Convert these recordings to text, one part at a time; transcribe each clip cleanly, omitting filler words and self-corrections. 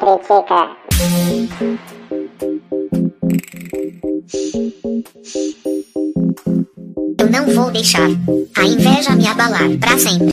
critica. Eu não vou deixar a inveja me abalar pra sempre.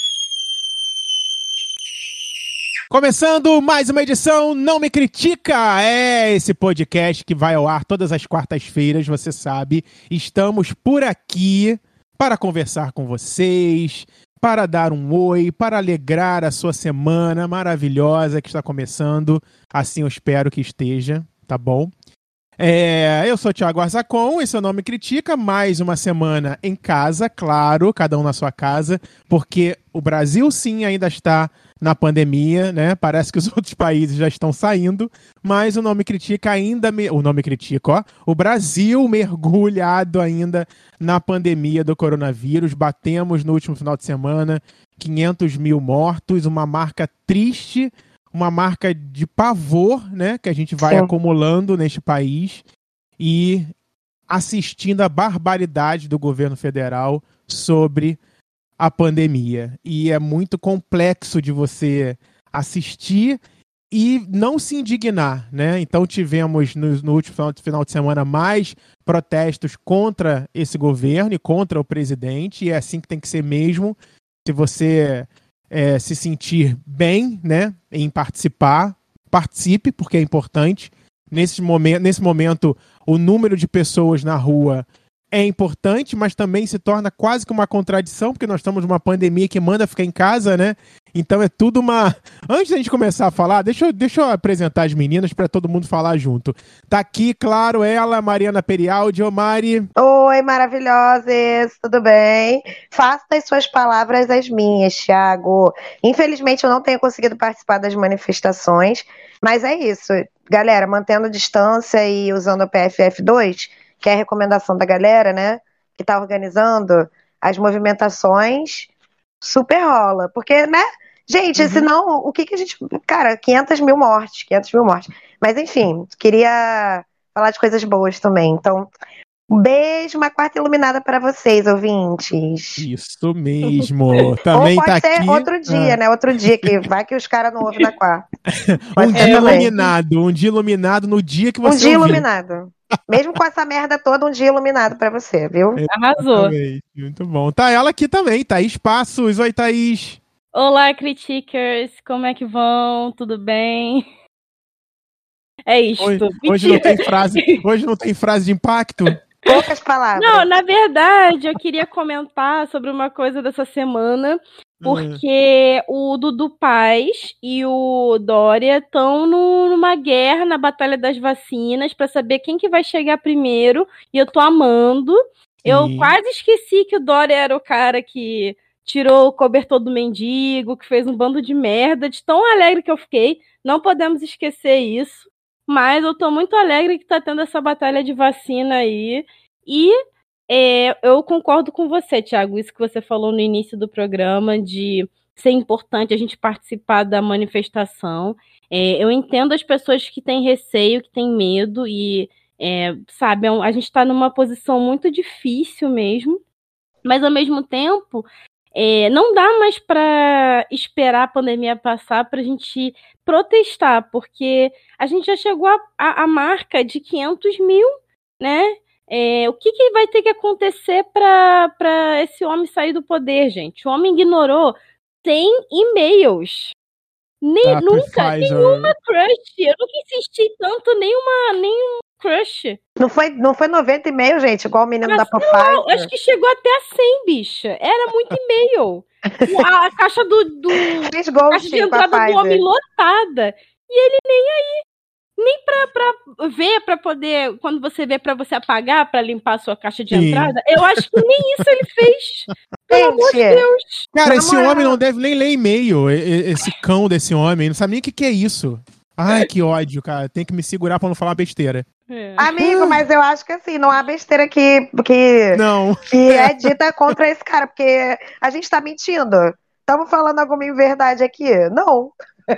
Começando mais uma edição Não Me Critica, é esse podcast que vai ao ar todas as quartas-feiras, você sabe. Estamos por aqui para conversar com vocês, para dar um oi, para alegrar a sua semana maravilhosa que está começando. Assim eu espero que esteja, tá bom? Eu sou o Thiago Arzacon, esse é o Não Me Critica, mais uma semana em casa, claro, cada um na sua casa, porque o Brasil sim ainda está na pandemia, né? Parece que os outros países já estão saindo, mas o Não Me Critica ainda... O Não Me Critica, ó. O Brasil mergulhado ainda na pandemia do coronavírus. Batemos no último final de semana 500 mil mortos, uma marca triste, uma marca de pavor, né? Que a gente vai acumulando neste país e assistindo a barbaridade do governo federal sobre a pandemia. E é muito complexo de você assistir e não se indignar, né? Então tivemos no último final de semana mais protestos contra esse governo e contra o presidente, e é assim que tem que ser mesmo. Se você se sentir bem, né, em participar, participe, porque é importante. Nesse momento, o número de pessoas na rua é importante, mas também se torna quase que uma contradição, porque nós estamos numa pandemia que manda ficar em casa, né? Então é tudo uma... Antes da gente começar a falar, deixa eu apresentar as meninas para todo mundo falar junto. Tá aqui, claro, ela, Mariana Perialdi. Ô, Mari. Oi, maravilhosas, tudo bem? Faça as suas palavras as minhas, Thiago. Infelizmente eu não tenho conseguido participar das manifestações, mas é isso. Galera, mantendo a distância e usando o PFF2, que é a recomendação da galera, né, que tá organizando as movimentações, super rola. Porque, né, gente, senão, o que a gente... Cara, 500 mil mortes. Mas, enfim, queria falar de coisas boas também. Então, um beijo, uma quarta iluminada para vocês, ouvintes. Isso mesmo. Também ou pode tá ser aqui... outro dia, né, outro dia, que vai que os caras não ouvem na quarta. Um dia iluminado no dia que você Um dia ouvir. iluminado. Mesmo com essa merda toda, um dia iluminado pra você, viu? Arrasou. Exatamente. Muito bom. Tá ela aqui também, Thaís Passos. Oi, Thaís. Olá, criticers. Como é que vão? Tudo bem? É isto. Hoje não tem frase de impacto? Poucas palavras. Não, na verdade, eu queria comentar sobre uma coisa dessa semana, porque o Dudu Paz e o Dória estão numa guerra na Batalha das Vacinas para saber quem que vai chegar primeiro, e eu tô amando. Eu quase esqueci que o Dória era o cara que tirou o cobertor do mendigo, que fez um bando de merda, de tão alegre que eu fiquei. Não podemos esquecer isso. Mas eu tô muito alegre que tá tendo essa batalha de vacina aí. E eu concordo com você, Thiago, isso que você falou no início do programa, de ser importante a gente participar da manifestação. Eu entendo as pessoas que têm receio, que têm medo, e, sabe, a gente tá numa posição muito difícil mesmo. Mas, ao mesmo tempo... não dá mais para esperar a pandemia passar para a gente protestar, porque a gente já chegou à marca de 500 mil, né? O que vai ter que acontecer para esse homem sair do poder, gente? O homem ignorou 100 e-mails. Nenhuma crush. Eu nunca insisti tanto, nenhum crush. Não foi 90 e-mail, gente, igual o menino da Pfizer. Acho que chegou até a 100, bicha. Era muito e-mail. A caixa caixa de entrada do homem lotada. E ele nem aí. Nem pra ver, pra poder... Quando você vê, pra você apagar, pra limpar a sua caixa de entrada. Eu acho que nem isso ele fez. Pelo amor de Deus. Cara, esse homem não deve nem ler e-mail. Esse cão desse homem. Não sabe nem o que é isso. Ai, que ódio, cara. Tem que me segurar pra não falar besteira. Amigo, mas eu acho que assim, não há besteira que é dita contra esse cara, porque a gente tá mentindo. Estamos falando alguma inverdade aqui? Não.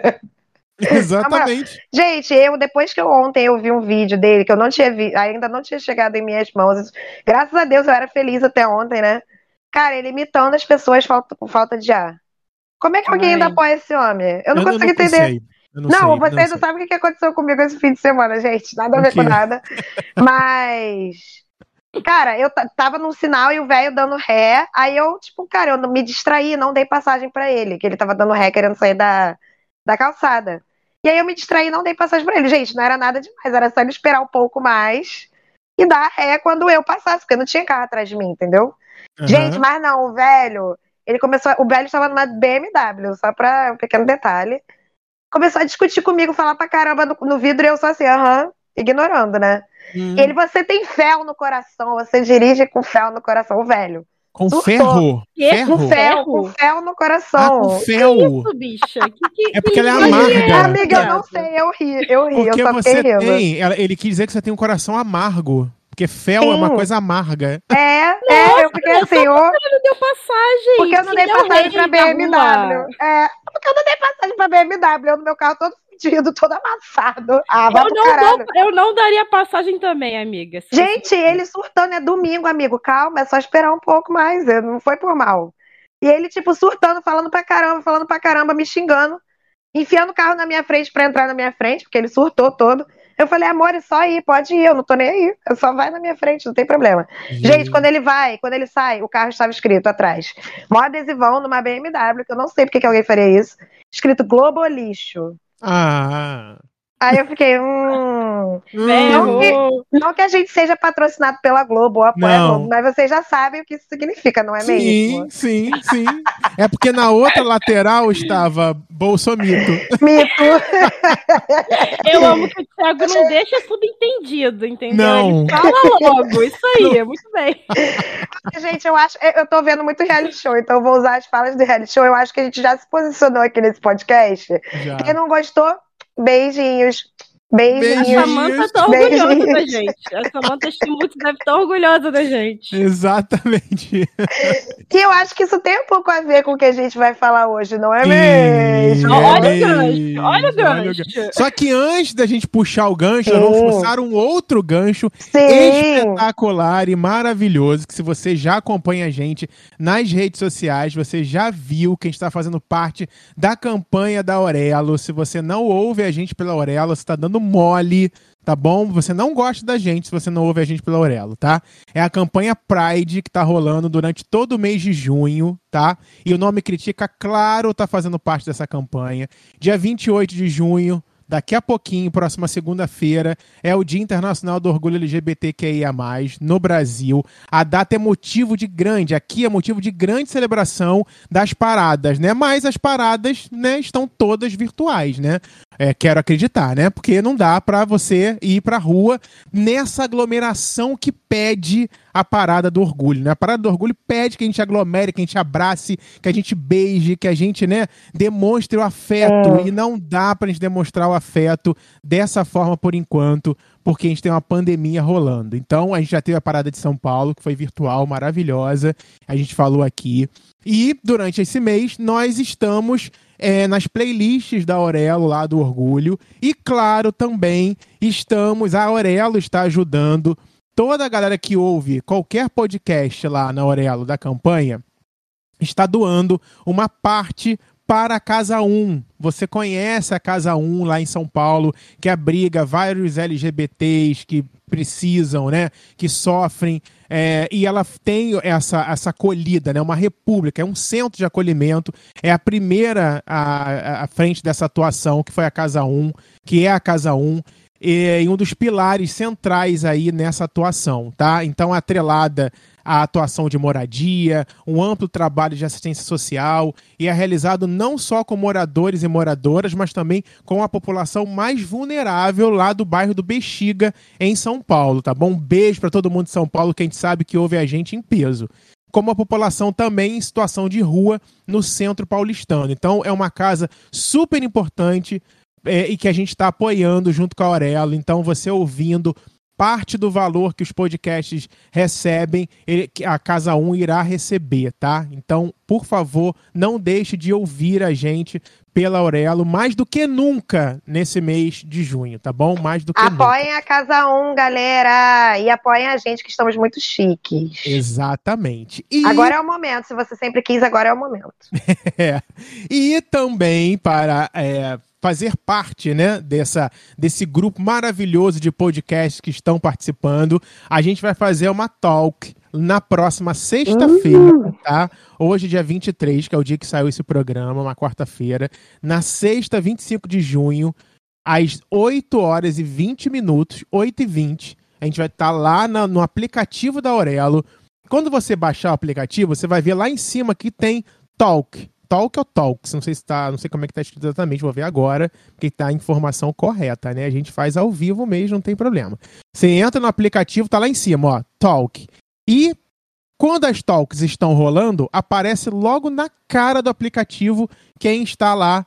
Exatamente. Gente, depois que ontem eu vi um vídeo dele, que eu não tinha visto, ainda não tinha chegado em minhas mãos. Graças a Deus eu era feliz até ontem, né? Cara, ele imitando as pessoas com falta de ar. Como é que alguém ainda apoia esse homem? Eu não consigo entender. Eu Não, sei, vocês sei. não sabem o que aconteceu comigo esse fim de semana, gente. Nada a ver com nada. Mas, cara, eu tava num sinal e o velho dando ré. Aí eu, tipo, cara, eu me distraí, não dei passagem pra ele, que ele tava dando ré querendo sair da calçada. E aí eu me distraí e não dei passagem pra ele. Gente, não era nada demais, era só ele esperar um pouco mais e dar ré quando eu passasse, porque não tinha carro atrás de mim, entendeu? Uhum. Gente, mas não, o velho, o velho estava numa BMW, só pra um pequeno detalhe. Começou a discutir comigo, falar pra caramba no vidro e eu só assim, ignorando, né? Ele, você tem fel no coração, você dirige com fel no coração, o velho. Com surtou. ferro? Ferro? Com fel no coração. Ah, com fel. Que isso, bicha? É porque ela é amarga. Amiga, eu não sei, eu ri, Porque eu só você fiquei rindo. ele quis dizer que você tem um coração amargo. Porque fel é uma coisa amarga. Eu fiquei assim, Você não deu passagem. porque eu não dei passagem pra BMW. Porque eu não dei passagem pra BMW, eu no meu carro todo fudido, todo amassado. Vai pro caralho. Eu não daria passagem também, amiga. Gente, ele surtando, é domingo, amigo, calma, é só esperar um pouco mais, não foi por mal. E ele, tipo, surtando, falando pra caramba, me xingando, enfiando o carro na minha frente pra entrar na minha frente, porque ele surtou todo. Eu falei, amor, é só ir, pode ir, eu não tô nem aí. Só vai na minha frente, não tem problema. Gente, quando ele sai, o carro estava escrito atrás. Mó adesivão numa BMW, que eu não sei porque que alguém faria isso. Escrito Globo Lixo. Aí eu fiquei, não que a gente seja patrocinado pela Globo ou apoia a Globo, mas vocês já sabem o que isso significa, não é mesmo? Sim. É porque na outra lateral estava Bolsomito. Mito. Eu amo que o Thiago não deixa subentendido, entendeu? Não. Ele fala logo, isso aí, muito bem. Gente, eu tô vendo muito reality show, então eu vou usar as falas do reality show. Eu acho que a gente já se posicionou aqui nesse podcast. Já. Quem não gostou, beijinhos. A Samantha tá orgulhosa da gente. A Samantha Schmutz deve estar orgulhosa da gente. Exatamente. E eu acho que isso tem um pouco a ver com o que a gente vai falar hoje, não é mesmo? Olha o gancho. Só que antes da gente puxar o gancho, nós vamos forçar um outro gancho espetacular e maravilhoso, que se você já acompanha a gente nas redes sociais, você já viu que a gente está fazendo parte da campanha da Aurelo. Se você não ouve a gente pela Aurelo, você está dando mole, tá bom? Você não gosta da gente se você não ouve a gente pela Aurelo, tá? É a campanha Pride que tá rolando durante todo o mês de junho, tá? E o Nome Critica, claro, tá fazendo parte dessa campanha. Dia 28 de junho, daqui a pouquinho, próxima segunda-feira, é o Dia Internacional do Orgulho LGBTQIA+, no Brasil. A data é motivo de grande celebração das paradas, né? Mas as paradas, né, estão todas virtuais, né? Quero acreditar, né? Porque não dá pra você ir pra rua nessa aglomeração que pede a parada do orgulho, né? A parada do orgulho pede que a gente aglomere, que a gente abrace, que a gente beije, que a gente, né, demonstre o afeto. E não dá pra gente demonstrar o afeto dessa forma por enquanto, porque a gente tem uma pandemia rolando. Então, a gente já teve a parada de São Paulo, que foi virtual, maravilhosa. A gente falou aqui. E, durante esse mês, nós estamos nas playlists da Aurelo, lá do Orgulho. E, claro, também a Aurelo está ajudando toda a galera que ouve qualquer podcast lá na Aurelo da campanha, está doando uma parte para a Casa 1. Você conhece a Casa 1 lá em São Paulo, que abriga vários LGBTs que precisam, né, que sofrem, e ela tem essa acolhida, né, uma república, é um centro de acolhimento, é a primeira à frente dessa atuação, que foi a Casa 1, que é a Casa 1, e um dos pilares centrais aí nessa atuação, tá? Então, atrelada à atuação de moradia, um amplo trabalho de assistência social, e é realizado não só com moradores e moradoras, mas também com a população mais vulnerável lá do bairro do Bexiga, em São Paulo, tá bom? Um beijo para todo mundo de São Paulo, que a gente sabe que ouve a gente em peso. Como a população também em situação de rua no centro paulistano. Então, é uma casa super importante, e que a gente está apoiando junto com a Aurelo. Então, você ouvindo parte do valor que os podcasts recebem, a Casa 1 irá receber, tá? Então, por favor, não deixe de ouvir a gente pela Aurelo, mais do que nunca nesse mês de junho, tá bom? Mais do que nunca. Apoiem a Casa 1, galera! E apoiem a gente, que estamos muito chiques. Exatamente. Agora é o momento. Se você sempre quis, agora é o momento. E também para fazer parte, né, desse grupo maravilhoso de podcasts que estão participando, a gente vai fazer uma talk na próxima sexta-feira, tá? Hoje, dia 23, que é o dia que saiu esse programa, uma quarta-feira. Na sexta, 25 de junho, às 8h20, 8h20, a gente vai estar lá no aplicativo da Aurelo. Quando você baixar o aplicativo, você vai ver lá em cima que tem Talk. Talk ou Talks? Não sei como é que tá escrito exatamente, vou ver agora, porque tá a informação correta, né? A gente faz ao vivo mesmo, não tem problema. Você entra no aplicativo, tá lá em cima, ó, Talk. E quando as Talks estão rolando, aparece logo na cara do aplicativo quem está lá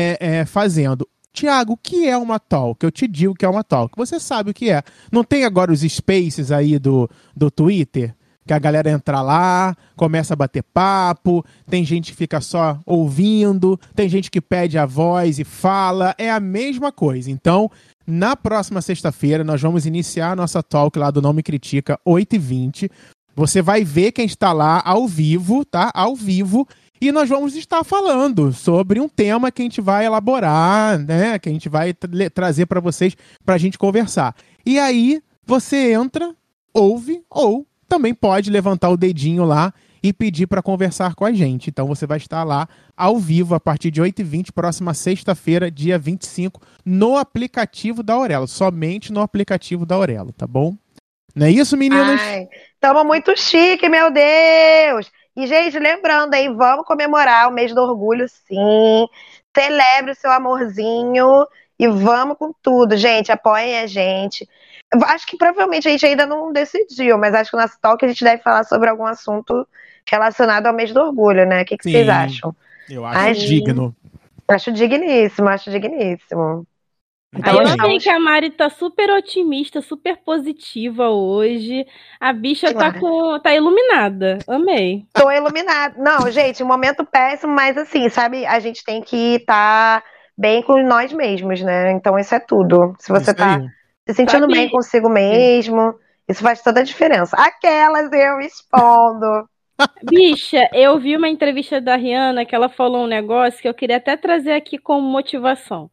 fazendo. Tiago, o que é uma talk? Eu te digo que é uma talk. Você sabe o que é. Não tem agora os spaces aí do Twitter? Que a galera entra lá, começa a bater papo, tem gente que fica só ouvindo, tem gente que pede a voz e fala, é a mesma coisa. Então, na próxima sexta-feira, nós vamos iniciar a nossa talk lá do Não Me Critica, 8h20. Você vai ver quem está lá ao vivo, tá? Ao vivo. E nós vamos estar falando sobre um tema que a gente vai elaborar, né? Que a gente vai trazer para vocês, para a gente conversar. E aí, você entra, ouve ou também pode levantar o dedinho lá e pedir para conversar com a gente. Então você vai estar lá ao vivo a partir de 8h20, próxima sexta-feira, dia 25, no aplicativo da Aurelo. Somente no aplicativo da Aurelo, tá bom? Não é isso, meninas? Ai, tamo muito chique, meu Deus! E, gente, lembrando, hein, vamos comemorar o mês do orgulho, sim. Celebre o seu amorzinho e vamos com tudo, gente. Apoiem a gente. Acho que provavelmente a gente ainda não decidiu, mas acho que no nosso talk a gente deve falar sobre algum assunto relacionado ao mês do orgulho, né? O que vocês acham? Eu acho digno. Acho digníssimo, acho digníssimo. Aí eu amei que a Mari tá super otimista, super positiva hoje. A bicha tá iluminada. Amei. Tô iluminada. Não, gente, um momento péssimo, mas assim, sabe, a gente tem que estar bem com nós mesmos, né? Então isso é tudo. Se você tá se sentindo bem consigo mesmo, isso faz toda a diferença. Aquelas eu expondo. Bicha, eu vi uma entrevista da Rihanna que ela falou um negócio que eu queria até trazer aqui como motivação.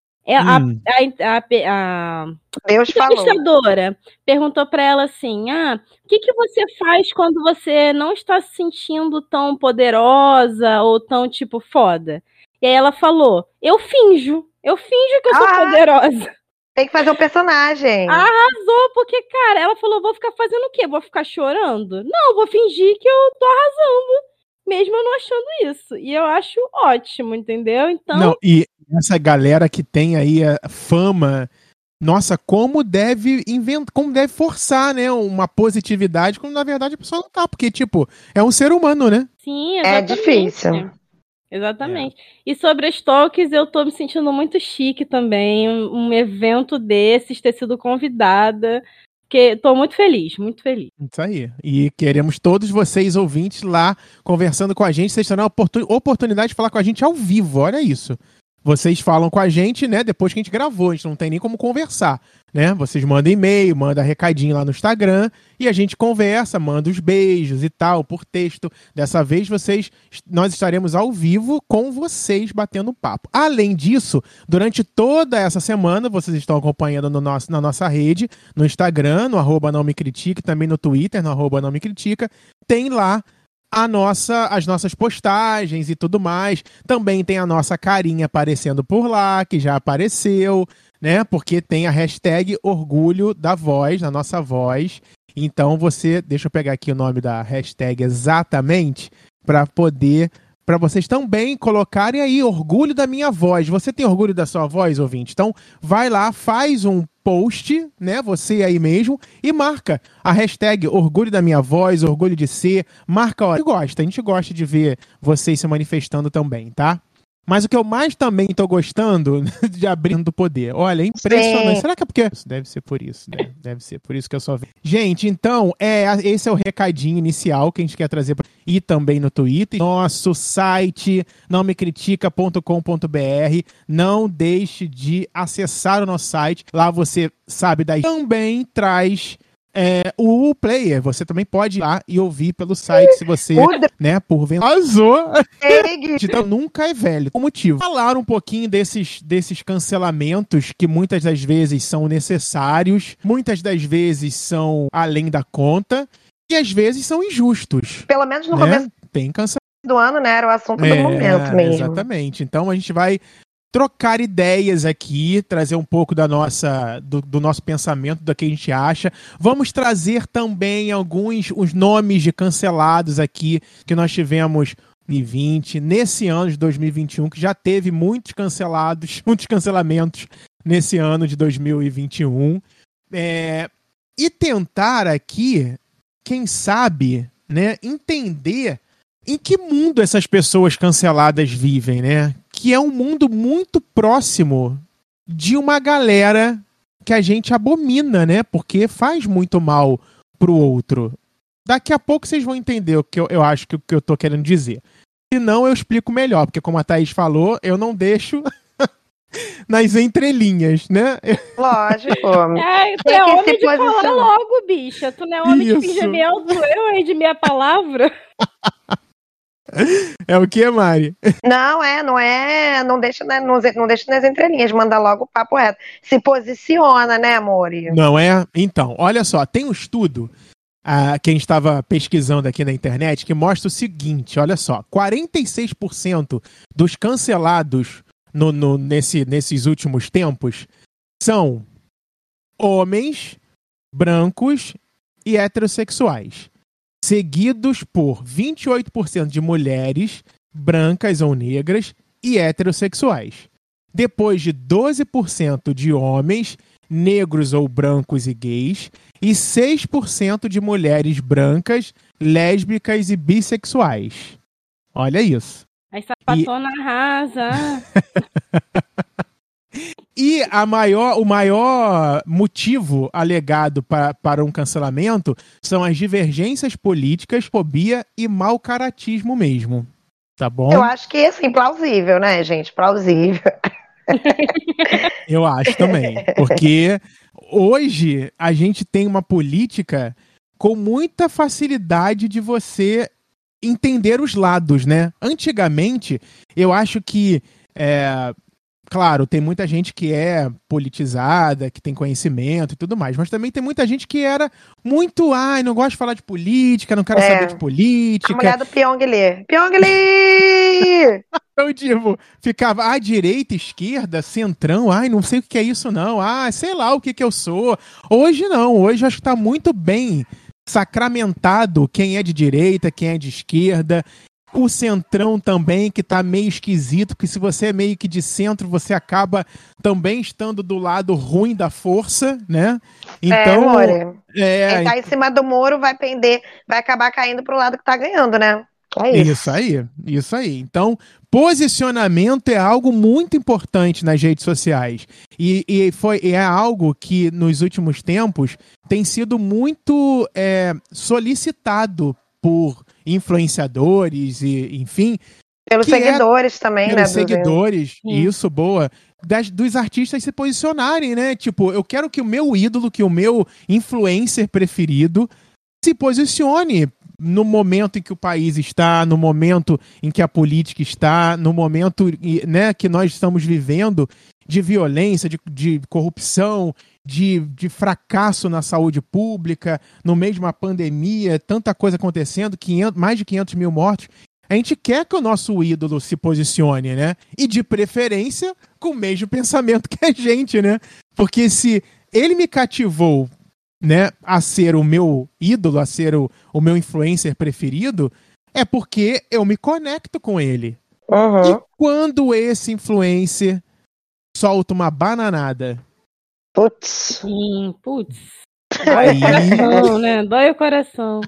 A entrevistadora perguntou para ela assim: o que você faz quando você não está se sentindo tão poderosa ou tão tipo foda? E aí ela falou: eu finjo que eu sou poderosa. Tem que fazer o personagem. Arrasou, porque, cara, ela falou: vou ficar fazendo o quê? Vou ficar chorando? Não, vou fingir que eu tô arrasando, mesmo eu não achando isso. E eu acho ótimo, entendeu? Então. Não, e essa galera que tem aí a fama, nossa, como deve forçar, né, uma positividade, quando na verdade a pessoa não tá, porque, tipo, é um ser humano, né? Sim, exatamente. É difícil. Exatamente. E sobre as talks, eu tô me sentindo muito chique também, um evento desses, ter sido convidada, que tô muito feliz, muito feliz. Isso aí. E queremos todos vocês, ouvintes, lá, conversando com a gente. Vocês terão a oportunidade de falar com a gente ao vivo, olha isso. Vocês falam com a gente, né, depois que a gente gravou, a gente não tem nem como conversar, né? Vocês mandam e-mail, mandam recadinho lá no Instagram e a gente conversa, manda os beijos e tal, por texto. Dessa vez nós estaremos ao vivo com vocês batendo papo. Além disso, durante toda essa semana, vocês estão acompanhando na nossa rede, no Instagram, no @nãomecritica, também no Twitter, no @nãomecritica, tem lá as nossas postagens e tudo mais. Também tem a nossa carinha aparecendo por lá, que já apareceu, né? Porque tem a hashtag Orgulho da Voz, na nossa voz. Então deixa eu pegar aqui o nome da hashtag exatamente, para vocês também colocarem aí Orgulho da Minha Voz. Você tem orgulho da sua voz, ouvinte? Então vai lá, faz um post, né, você aí mesmo, e marca a hashtag Orgulho da Minha Voz, Orgulho de Ser, marca a gente gosta de ver vocês se manifestando também, tá? Mas o que eu mais também tô gostando de Abrindo do Poder. Olha, é impressionante. Sim. Será que é porque... Deve ser por isso, né? Deve ser por isso que eu só vi. Gente, então, esse é o recadinho inicial que a gente quer trazer e também no Twitter. Nosso site, nãomecritica.com.br. Não deixe de acessar o nosso site. Lá você sabe daí. Também traz o player, você também pode ir lá e ouvir pelo site, se você, né, então nunca é velho. Por motivo, falar um pouquinho desses cancelamentos que muitas das vezes são necessários, muitas das vezes são além da conta e às vezes são injustos. Pelo menos no né? começo Tem cancelamento do ano, né, era o assunto do momento mesmo. Exatamente. Então a gente vai trocar ideias aqui, trazer um pouco do nosso pensamento, do que a gente acha. Vamos trazer também os nomes de cancelados aqui que nós tivemos em 2020, nesse ano de 2021, que já teve muitos cancelamentos nesse ano de 2021. E tentar aqui, quem sabe, né, entender em que mundo essas pessoas canceladas vivem, né? Que é um mundo muito próximo de uma galera que a gente abomina, né? Porque faz muito mal pro outro. Daqui a pouco vocês vão entender o que eu acho que eu tô querendo dizer. Se não, eu explico melhor, porque como a Thaís falou, eu não deixo nas entrelinhas, né? Lógico. Tu é homem de falar logo, bicha. Tu não é homem de fingimento, eu hei de minha palavra. É o que, Mari? Não deixa nas entrelinhas, manda logo o papo reto. Se posiciona, né, amore? Não é? Então, olha só, tem um estudo que a gente estava pesquisando aqui na internet que mostra o seguinte, olha só, 46% dos cancelados nesses últimos tempos são homens, brancos e heterossexuais, seguidos por 28% de mulheres, brancas ou negras e heterossexuais. Depois de 12% de homens, negros ou brancos e gays, e 6% de mulheres brancas, lésbicas e bissexuais. Olha isso. Aí sapatona arrasa. E o maior motivo alegado para um cancelamento são as divergências políticas, fobia e mau caratismo mesmo. Tá bom? Eu acho que, assim, plausível, né, gente? Plausível. Eu acho também. Porque hoje a gente tem uma política com muita facilidade de você entender os lados, né? Antigamente, eu acho que... Claro, tem muita gente que é politizada, que tem conhecimento e tudo mais, mas também tem muita gente que era muito, não gosto de falar de política, não quero saber de política. A mulher do Pyongyi. Pyongyi! Eu digo, ficava direita, esquerda, centrão, não sei o que é isso não, sei lá o que eu sou. Hoje não, hoje acho que tá muito bem sacramentado quem é de direita, quem é de esquerda. O centrão também, que tá meio esquisito, porque se você é meio que de centro, você acaba também estando do lado ruim da força, né? Então, quem tá em cima do muro vai acabar caindo pro lado que tá ganhando, né? É isso. Isso aí. Então, posicionamento é algo muito importante nas redes sociais. E é algo que, nos últimos tempos, tem sido muito solicitado por influenciadores e, enfim... Pelos seguidores também, né? Pelos seguidores, isso, boa. Dos artistas se posicionarem, né? Tipo, eu quero que o meu ídolo, que o meu influencer preferido se posicione no momento em que o país está, no momento em que a política está, no momento, né, que nós estamos vivendo de violência, de corrupção, de fracasso na saúde pública, no meio de uma pandemia, tanta coisa acontecendo, mais de 500 mil mortos. A gente quer que o nosso ídolo se posicione, né? E de preferência com o mesmo pensamento que a gente, né? Porque se ele me cativou, né, a ser o meu ídolo, a ser o meu influencer preferido, é porque eu me conecto com ele. Uhum. E quando esse influencer solta uma bananada? Putz. Dói o coração, né? Dói o coração.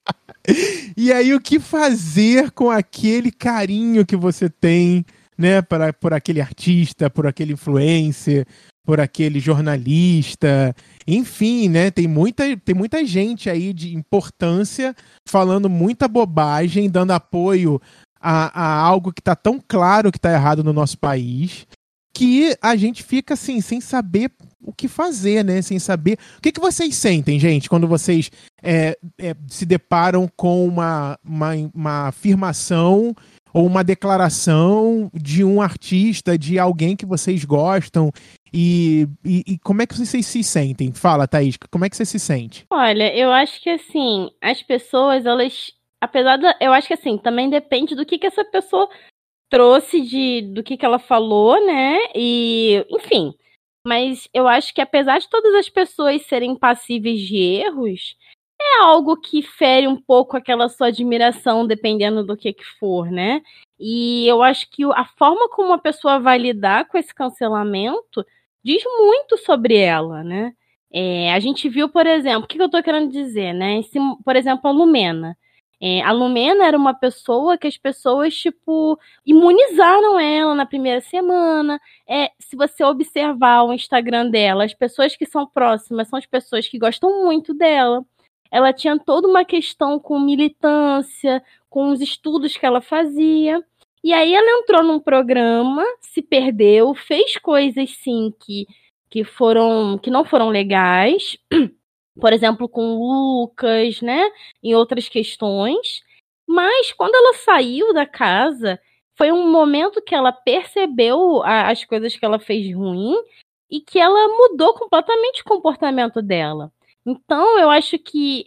E aí, o que fazer com aquele carinho que você tem, né, por aquele artista, por aquele influencer, por aquele jornalista, enfim, né, tem muita gente aí de importância falando muita bobagem, dando apoio a algo que tá tão claro que tá errado no nosso país, que a gente fica assim, sem saber o que fazer, né? Sem saber. O que vocês sentem, gente, quando vocês se deparam com uma afirmação ou uma declaração de um artista, de alguém que vocês gostam? E como é que vocês se sentem? Fala, Thaís, como é que você se sente? Olha, eu acho que assim, as pessoas, elas, eu acho que assim, também depende do que essa pessoa trouxe do que ela falou, né? E, enfim. Mas eu acho que apesar de todas as pessoas serem passíveis de erros, é algo que fere um pouco aquela sua admiração, dependendo do que for, né? E eu acho que a forma como a pessoa vai lidar com esse cancelamento diz muito sobre ela, né? A gente viu, por exemplo, o que eu tô querendo dizer, né? Por exemplo, a Lumena. A Lumena era uma pessoa que as pessoas, tipo, imunizaram ela na primeira semana. Se você observar o Instagram dela, as pessoas que são próximas são as pessoas que gostam muito dela. Ela tinha toda uma questão com militância, com os estudos que ela fazia. E aí ela entrou num programa, se perdeu, fez coisas, sim, que não foram legais. Por exemplo, com o Lucas, né? Em outras questões. Mas quando ela saiu da casa, foi um momento que ela percebeu as coisas que ela fez ruim e que ela mudou completamente o comportamento dela. Então, eu acho que,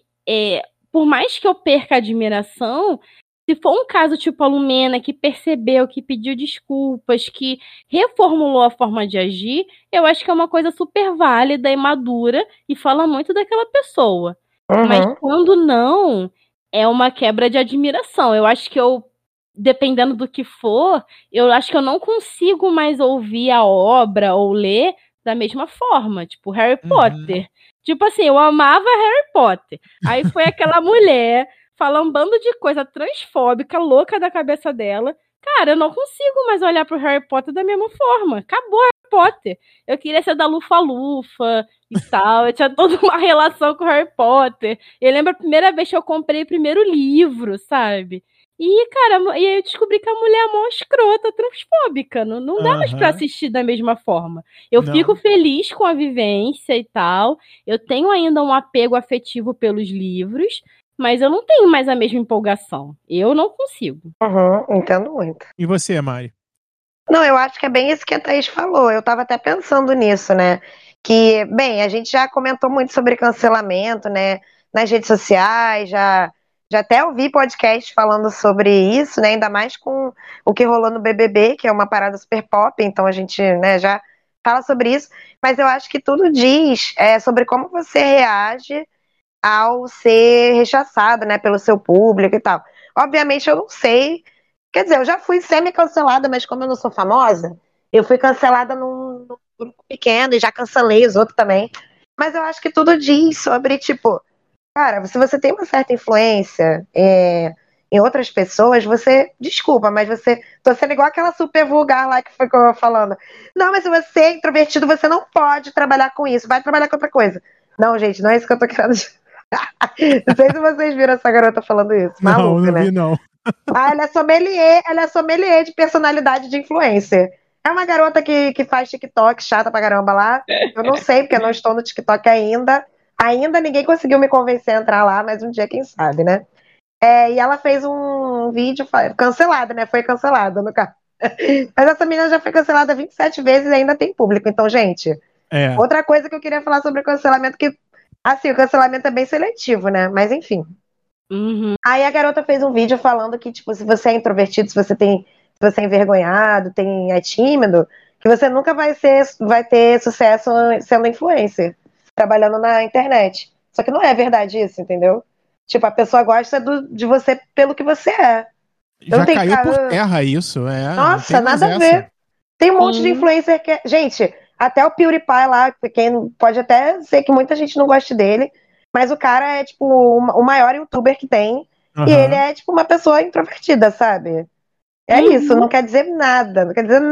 por mais que eu perca a admiração, se for um caso tipo a Lumena, que percebeu, que pediu desculpas, que reformulou a forma de agir, eu acho que é uma coisa super válida e madura e fala muito daquela pessoa. Uhum. Mas quando não, é uma quebra de admiração. Eu acho que dependendo do que for, eu acho que eu não consigo mais ouvir a obra ou ler da mesma forma. Tipo, Harry Potter. Tipo assim, eu amava Harry Potter. Aí foi aquela mulher falar um bando de coisa transfóbica, louca da cabeça dela. Cara, eu não consigo mais olhar pro Harry Potter da mesma forma. Acabou Harry Potter. Eu queria ser da Lufa-Lufa e tal. Eu tinha toda uma relação com Harry Potter. Eu lembro a primeira vez que eu comprei o primeiro livro, sabe? E, cara, e aí eu descobri que a mulher é mó escrota, transfóbica. Não dá mais pra assistir da mesma forma. Eu fico feliz com a vivência e tal. Eu tenho ainda um apego afetivo pelos livros, mas eu não tenho mais a mesma empolgação. Eu não consigo. Entendo muito. E você, Mari? Não, eu acho que é bem isso que a Thaís falou. Eu tava até pensando nisso, né? Que, bem, a gente já comentou muito sobre cancelamento, né? Nas redes sociais, já até ouvi podcast falando sobre isso, né? Ainda mais com o que rolou no BBB, que é uma parada super pop, então a gente, né, já fala sobre isso. Mas eu acho que tudo diz sobre como você reage ao ser rechaçado, né, pelo seu público e tal. Obviamente eu não sei, quer dizer, eu já fui semi-cancelada, mas como eu não sou famosa, eu fui cancelada num grupo pequeno e já cancelei os outros também. Mas eu acho que tudo diz sobre, tipo, cara, se você tem uma certa influência em outras pessoas, você, desculpa, mas você tô sendo igual aquela super vulgar lá que foi falando. Não, mas se você é introvertido, você não pode trabalhar com isso, vai trabalhar com outra coisa. Não, gente, não é isso que eu tô querendo dizer. Não sei se vocês viram essa garota falando isso. Maluca, não né? vi, não. Ela é sommelier de personalidade de influencer. É uma garota que faz TikTok, chata pra caramba lá. Eu não sei, porque eu não estou no TikTok ainda. Ainda ninguém conseguiu me convencer a entrar lá, mas um dia, quem sabe, né? E ela fez um vídeo cancelada, né? Foi cancelada, no caso. Mas essa menina já foi cancelada 27 vezes e ainda tem público. Então, gente, outra coisa que eu queria falar sobre o cancelamento, que assim, o cancelamento é bem seletivo, né? Mas enfim. Aí a garota fez um vídeo falando que, tipo, se você é introvertido, se você é envergonhado, é tímido, que você nunca vai ter sucesso sendo influencer, trabalhando na internet. Só que não é verdade isso, entendeu? Tipo, a pessoa gosta de você pelo que você é. Já caiu por terra isso, Nossa, nada a ver. Tem um monte de influencer que... Gente, até o PewDiePie lá, quem pode até ser que muita gente não goste dele, mas o cara é, tipo, o maior youtuber que tem, e ele é, tipo, uma pessoa introvertida, sabe? Isso, não quer dizer nada,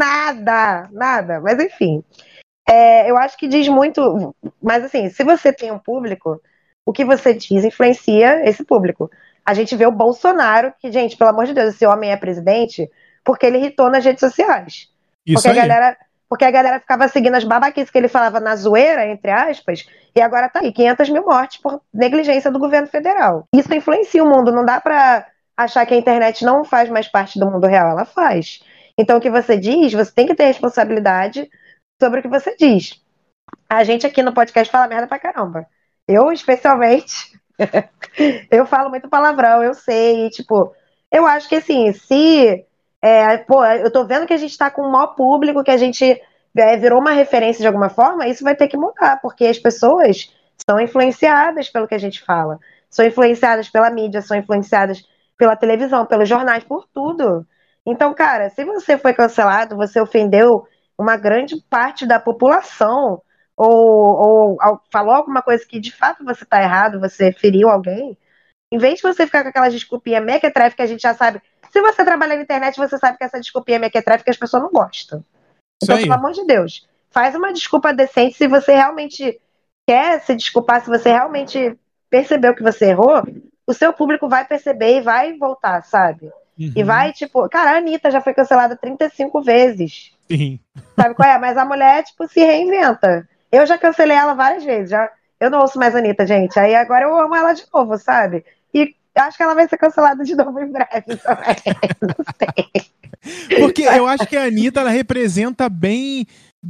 nada, mas enfim. Eu acho que diz muito, mas assim, se você tem um público, o que você diz influencia esse público. A gente vê o Bolsonaro, que, gente, pelo amor de Deus, esse homem é presidente porque ele irritou nas redes sociais. Isso porque aí. porque a galera ficava seguindo as babaquices que ele falava na zoeira, entre aspas, e agora tá aí, 500 mil mortes por negligência do governo federal. Isso influencia o mundo, não dá pra achar que a internet não faz mais parte do mundo real, ela faz. Então o que você diz, você tem que ter responsabilidade sobre o que você diz. A gente aqui no podcast fala merda pra caramba. Eu, especialmente, eu falo muito palavrão, eu sei, tipo, eu acho que assim, se eu tô vendo que a gente tá com um maior público, que a gente virou uma referência de alguma forma, isso vai ter que mudar, porque as pessoas são influenciadas pelo que a gente fala, são influenciadas pela mídia, são influenciadas pela televisão, pelos jornais, por tudo. Então, cara, se você foi cancelado, você ofendeu uma grande parte da população, ou falou alguma coisa que de fato você tá errado, você feriu alguém, em vez de você ficar com aquela desculpinha mequetrefe que a gente já sabe. Se você trabalha na internet, você sabe que essa desculpinha mequetrefe que as pessoas não gostam. Então, pelo amor de Deus, faz uma desculpa decente se você realmente quer se desculpar, se você realmente percebeu que você errou, o seu público vai perceber e vai voltar, sabe? Uhum. E vai, tipo, cara, a Anitta já foi cancelada 35 vezes. Sim. Sabe qual é? Mas a mulher, tipo, se reinventa. Eu já cancelei ela várias vezes, eu não ouço mais a Anitta, gente. Aí agora eu amo ela de novo, sabe? E acho que ela vai ser cancelada de novo em breve também. Não sei. Porque eu acho que a Anitta, ela representa bem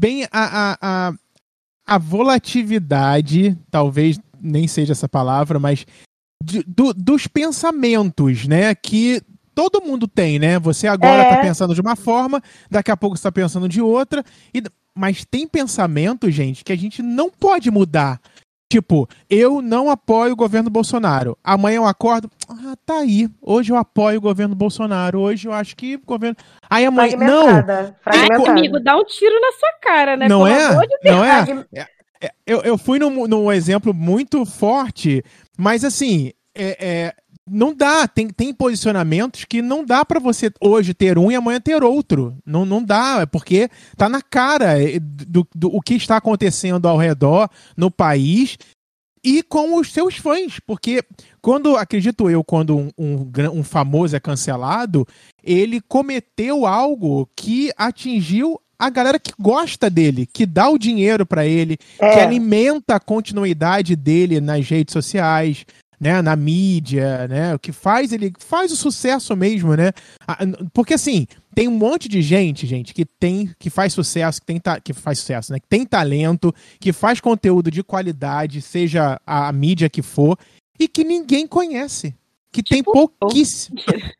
a volatilidade, talvez nem seja essa palavra, mas dos pensamentos, né? Que todo mundo tem, né? Você agora tá pensando de uma forma, daqui a pouco você tá pensando de outra. Mas tem pensamento, gente, que a gente não pode mudar. Tipo, eu não apoio o governo Bolsonaro. Amanhã eu acordo, tá aí. Hoje eu apoio o governo Bolsonaro. Hoje eu acho que o governo... Aí amanhã... Fragmentada. Amigo, dá um tiro na sua cara, né? Não é? Não é? Eu fui num exemplo muito forte, mas assim, não dá. Tem posicionamentos que não dá pra você hoje ter um e amanhã ter outro. Não dá, porque tá na cara o que está acontecendo ao redor no país e com os seus fãs. Porque acredito eu, quando um famoso é cancelado, ele cometeu algo que atingiu a galera que gosta dele, que dá o dinheiro pra ele, que alimenta a continuidade dele nas redes sociais, né, na mídia, né, o que ele faz o sucesso mesmo, né, porque assim, tem um monte de gente que faz sucesso, que faz sucesso, né, que tem talento, que faz conteúdo de qualidade, seja a mídia que for, e que ninguém conhece, que tem pouquíssimo.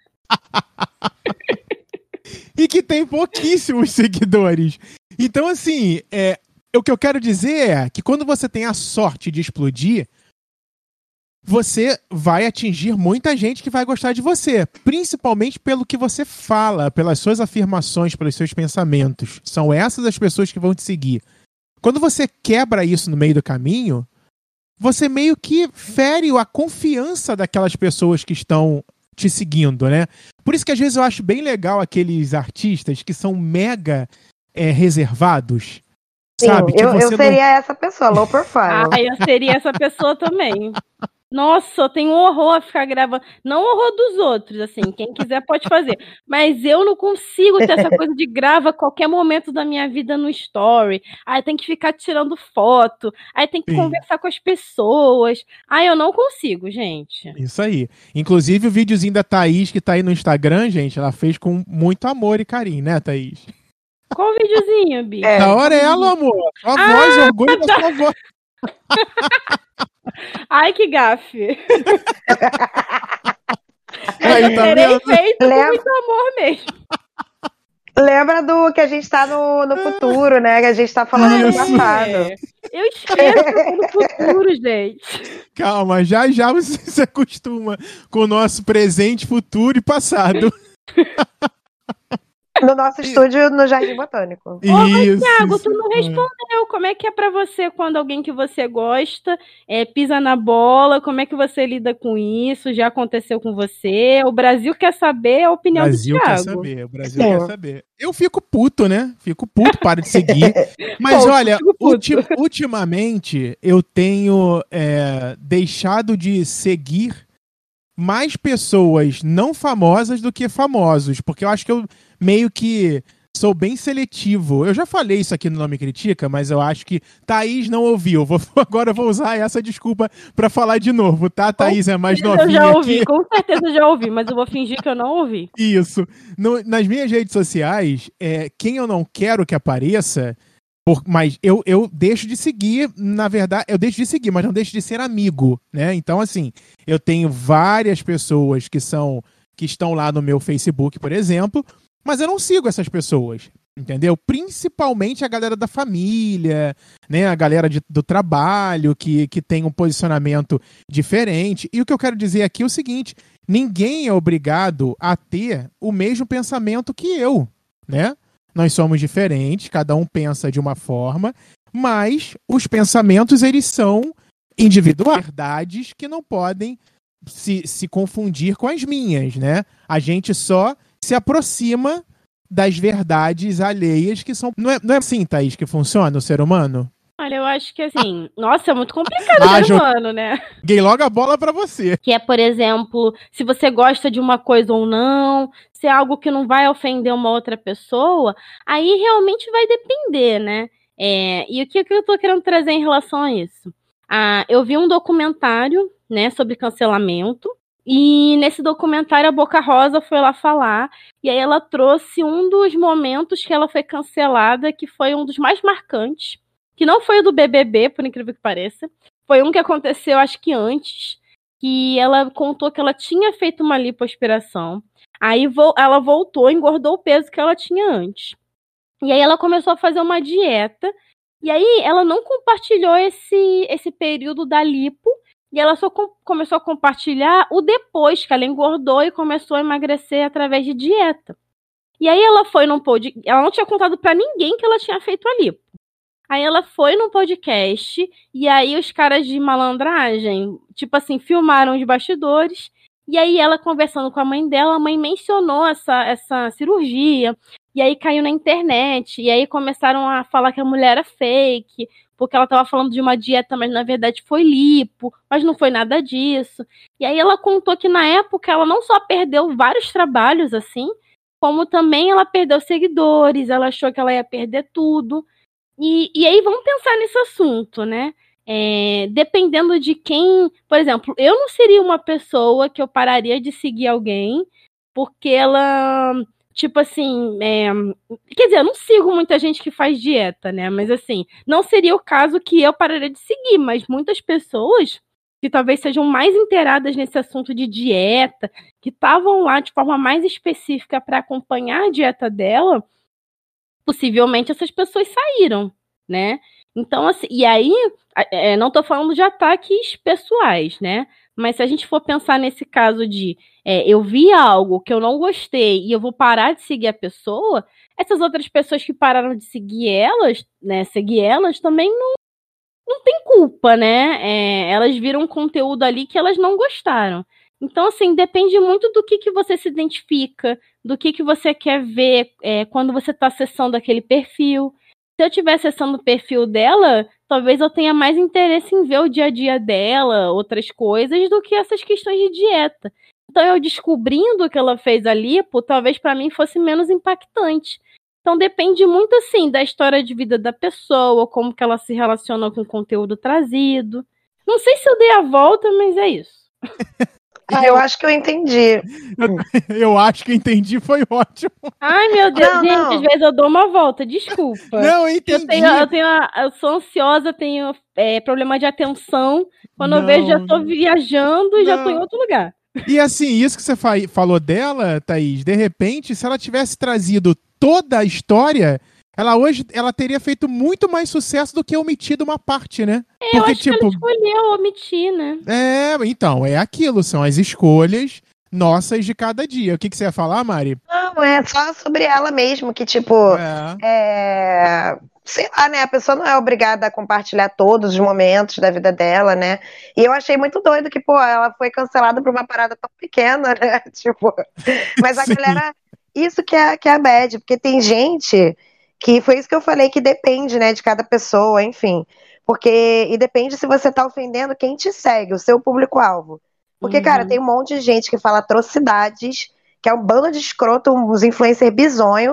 E que tem pouquíssimos seguidores. Então, assim, o que eu quero dizer é que quando você tem a sorte de explodir, você vai atingir muita gente que vai gostar de você, principalmente pelo que você fala, pelas suas afirmações, pelos seus pensamentos. São essas as pessoas que vão te seguir. Quando você quebra isso no meio do caminho, você meio que fere a confiança daquelas pessoas que estão te seguindo, né? Por isso que às vezes eu acho bem legal aqueles artistas que são mega reservados. Sim, sabe? Que eu seria essa pessoa, low profile. Eu seria essa pessoa também. Nossa, eu tenho horror a ficar gravando. Não horror dos outros, assim. Quem quiser pode fazer. Mas eu não consigo ter essa coisa de grava a qualquer momento da minha vida no story. Aí tem que ficar tirando foto. Aí tem que conversar com as pessoas. Eu não consigo, gente. Isso aí. Inclusive o videozinho da Thaís que tá aí no Instagram, gente, ela fez com muito amor e carinho, né, Thaís? Qual videozinho, Bi? Da hora é ela, amor. Sua voz, orgulho da sua voz. Ai, que gafe. Aí, tá vendo? Feito com muito amor mesmo. Lembra do que a gente tá no futuro, né? Que a gente tá falando no passado. Eu esqueço no futuro, gente. Calma, já você se acostuma com o nosso presente, futuro e passado. No nosso estúdio no Jardim Botânico. Ô, Thiago, tu não respondeu. Como é que é pra você quando alguém que você gosta pisa na bola? Como é que você lida com isso? Já aconteceu com você? O Brasil quer saber a opinião do Thiago. O Brasil quer saber. Eu fico puto, né? Fico puto, para de seguir. Mas olha, ultimamente eu tenho deixado de seguir mais pessoas não famosas do que famosos. Porque eu acho que eu meio que sou bem seletivo. Eu já falei isso aqui no Não Me Critica, mas eu acho que Thaís não ouviu. Agora eu vou usar essa desculpa pra falar de novo, tá? Thaís é mais novinha eu já ouvi, aqui. com certeza eu já ouvi, mas eu vou fingir que eu não ouvi. Isso. Nas minhas redes sociais, quem eu não quero que apareça, mas eu deixo de seguir, na verdade, eu deixo de seguir, mas não deixo de ser amigo, né? Então, assim, eu tenho várias pessoas que estão lá no meu Facebook, por exemplo, mas eu não sigo essas pessoas, entendeu? Principalmente a galera da família, né? A galera do trabalho, que tem um posicionamento diferente. E o que eu quero dizer aqui é o seguinte: ninguém é obrigado a ter o mesmo pensamento que eu, né? Nós somos diferentes, cada um pensa de uma forma, mas os pensamentos, eles são individuais, verdades que não podem se confundir com as minhas, né? A gente só se aproxima das verdades alheias que são... Não é assim, Thaís, que funciona o ser humano? Olha, eu acho que assim... Nossa, é muito complicado o ser humano, né? Joguei logo a bola pra você. Que é, por exemplo, se você gosta de uma coisa ou não, se é algo que não vai ofender uma outra pessoa, aí realmente vai depender, né? E o que eu tô querendo trazer em relação a isso? Eu vi um documentário, né, sobre cancelamento, e nesse documentário a Boca Rosa foi lá falar, e aí ela trouxe um dos momentos que ela foi cancelada, que foi um dos mais marcantes, que não foi o do BBB, por incrível que pareça, foi um que aconteceu, acho que antes, que ela contou que ela tinha feito uma lipoaspiração, aí ela voltou, engordou o peso que ela tinha antes. E aí ela começou a fazer uma dieta, e aí ela não compartilhou esse período da lipo, e ela só começou a compartilhar o depois que ela engordou e começou a emagrecer através de dieta. E aí ela foi num podcast, ela não tinha contado pra ninguém que ela tinha feito a lipo. Aí ela foi num podcast, e aí os caras de malandragem, tipo assim, filmaram os bastidores, e aí ela conversando com a mãe dela, a mãe mencionou essa cirurgia, e aí caiu na internet, e aí começaram a falar que a mulher era fake, porque ela estava falando de uma dieta, mas na verdade foi lipo, mas não foi nada disso. E aí ela contou que na época ela não só perdeu vários trabalhos assim, como também ela perdeu seguidores, ela achou que ela ia perder tudo. E aí vamos pensar nesse assunto, né? Dependendo de quem... Por exemplo, eu não seria uma pessoa que eu pararia de seguir alguém porque ela... Tipo assim, quer dizer, eu não sigo muita gente que faz dieta, né? Mas assim, não seria o caso que eu pararia de seguir, mas muitas pessoas que talvez sejam mais inteiradas nesse assunto de dieta, que estavam lá de forma mais específica para acompanhar a dieta dela, possivelmente essas pessoas saíram, né? Então, assim, e aí, não tô falando de ataques pessoais, né? Mas se a gente for pensar nesse caso de eu vi algo que eu não gostei e eu vou parar de seguir a pessoa, essas outras pessoas que pararam de seguir elas, né? Seguir elas também não tem culpa, né? Elas viram um conteúdo ali que elas não gostaram. Então, assim, depende muito do que você se identifica, do que você quer ver quando você está acessando aquele perfil. Se eu estiver acessando o perfil dela, talvez eu tenha mais interesse em ver o dia a dia dela, outras coisas, do que essas questões de dieta. Então, eu descobrindo o que ela fez a lipo, talvez para mim fosse menos impactante. Então, depende muito, assim, da história de vida da pessoa, como que ela se relaciona com o conteúdo trazido. Não sei se eu dei a volta, mas é isso. Eu acho que eu entendi. Eu acho que entendi, foi ótimo. Ai, meu Deus, Não, gente, não. às vezes eu dou uma volta, desculpa. Não, eu entendi. Eu sou ansiosa, tenho problema de atenção. Quando eu Não, vejo, já tô viajando e já tô em não. outro lugar. E assim, isso que você falou dela, Thaís, de repente, se ela tivesse trazido toda a história, ela teria feito muito mais sucesso do que omitido uma parte, né? Eu Porque, acho que ela escolheu omitir, né? Então, é aquilo, são as escolhas nossas de cada dia. O que você ia falar, Mari? Não, é só sobre ela mesmo, que tipo, sei lá, né, a pessoa não é obrigada a compartilhar todos os momentos da vida dela, né, e eu achei muito doido que, pô, ela foi cancelada por uma parada tão pequena, né, tipo, mas a galera, isso que é a bad, porque tem gente que, foi isso que eu falei, que depende, né, de cada pessoa, enfim, e depende se você tá ofendendo quem te segue, o seu público-alvo. Porque, cara, tem um monte de gente que fala atrocidades, que é um bando de escroto, uns influencers bizonhos,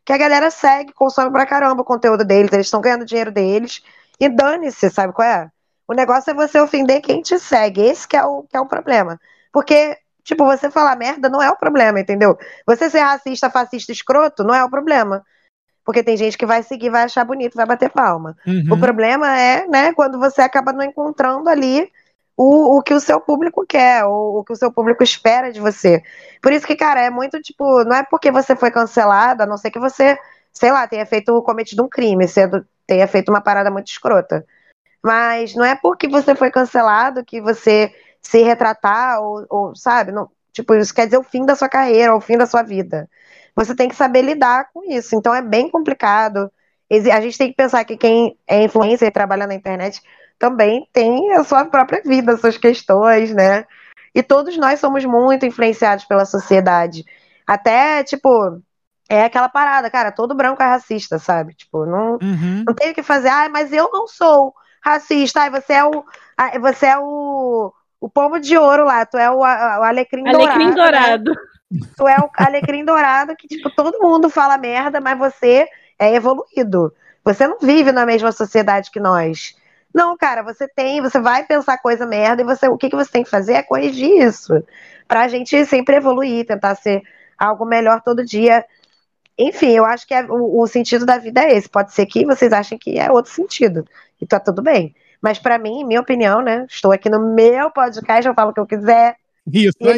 que a galera segue, consome pra caramba o conteúdo deles, eles estão ganhando dinheiro deles, e dane-se, sabe qual é? O negócio é você ofender quem te segue, esse que é o problema. Porque, tipo, você falar merda não é o problema, entendeu? Você ser racista, fascista, escroto não é o problema. Porque tem gente que vai seguir, vai achar bonito, vai bater palma. O problema é, né, quando você acaba não encontrando ali o que o seu público quer, ou o que o seu público espera de você. Por isso que, cara, é muito, tipo, não é porque você foi cancelado, a não ser que você, sei lá, tenha cometido um crime, tenha feito uma parada muito escrota. Mas não é porque você foi cancelado que você se retratar, ou sabe, não, tipo, isso quer dizer o fim da sua carreira, ou o fim da sua vida. Você tem que saber lidar com isso. Então é bem complicado. A gente tem que pensar que quem é influencer e trabalha na internet também tem a sua própria vida, as suas questões, né? E todos nós somos muito influenciados pela sociedade. Até, tipo, é aquela parada, cara, todo branco é racista, sabe? Tipo, não tem o que fazer. Ah, mas eu não sou racista. Ah, você é o pomo de ouro lá, tu é o alecrim dourado. Alecrim dourado. Né? Tu é o alecrim dourado que, tipo, todo mundo fala merda, mas você é evoluído. Você não vive na mesma sociedade que nós. Não, cara, você vai pensar coisa merda e o que você tem que fazer é corrigir isso. Pra gente sempre evoluir, tentar ser algo melhor todo dia. Enfim, eu acho que o sentido da vida é esse. Pode ser que vocês achem que é outro sentido. E tá tudo bem. Mas pra mim, minha opinião, né? Estou aqui no meu podcast, eu falo o que eu quiser. Isso e aí.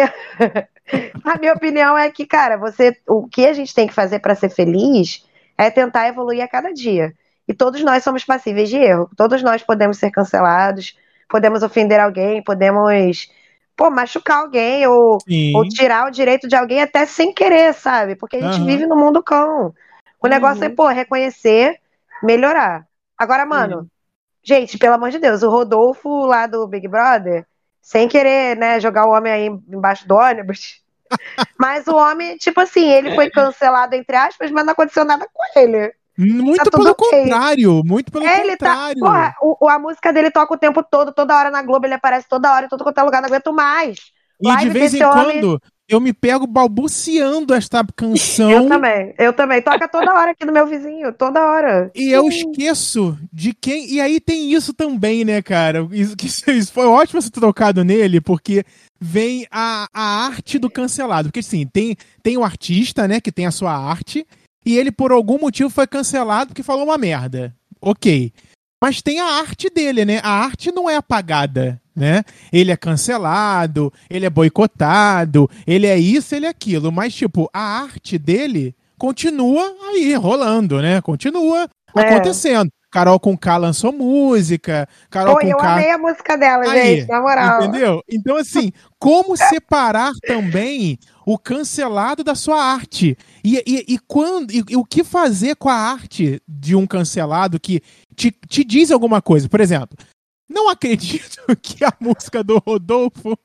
A minha opinião é que, cara, o que a gente tem que fazer pra ser feliz é tentar evoluir a cada dia. E todos nós somos passíveis de erro. Todos nós podemos ser cancelados, podemos ofender alguém, podemos, machucar alguém ou tirar o direito de alguém até sem querer, sabe? Porque a gente vive no mundo cão. O negócio é, reconhecer, melhorar. Agora, mano, gente, pelo amor de Deus, o Rodolfo lá do Big Brother, sem querer, né, jogar o homem aí embaixo do ônibus, mas o homem, tipo assim, ele foi cancelado, entre aspas, mas não aconteceu nada com ele. Muito pelo contrário, muito pelo contrário. Porra, a música dele toca o tempo todo, toda hora na Globo, ele aparece toda hora, em todo quanto é lugar, não aguento mais. E de vez em quando, eu me pego balbuciando esta canção. Eu também. Toca toda hora aqui no meu vizinho, toda hora. E eu esqueço de quem... E aí tem isso também, né, cara? Isso foi ótimo você ter tocado nele, porque vem a arte do cancelado. Porque, assim, tem o artista, né, que tem a sua arte, e ele, por algum motivo, foi cancelado porque falou uma merda. Ok. Mas tem a arte dele, né? A arte não é apagada, né? Ele é cancelado, ele é boicotado, ele é isso, ele é aquilo. Mas, tipo, a arte dele continua aí, rolando, né? Continua acontecendo. Carol Conká lançou música. Eu amei a música dela, aí, gente, na moral. Entendeu? Então, assim, como separar também o cancelado da sua arte? E o que fazer com a arte de um cancelado que te diz alguma coisa? Por exemplo, não acredito que a música do Rodolfo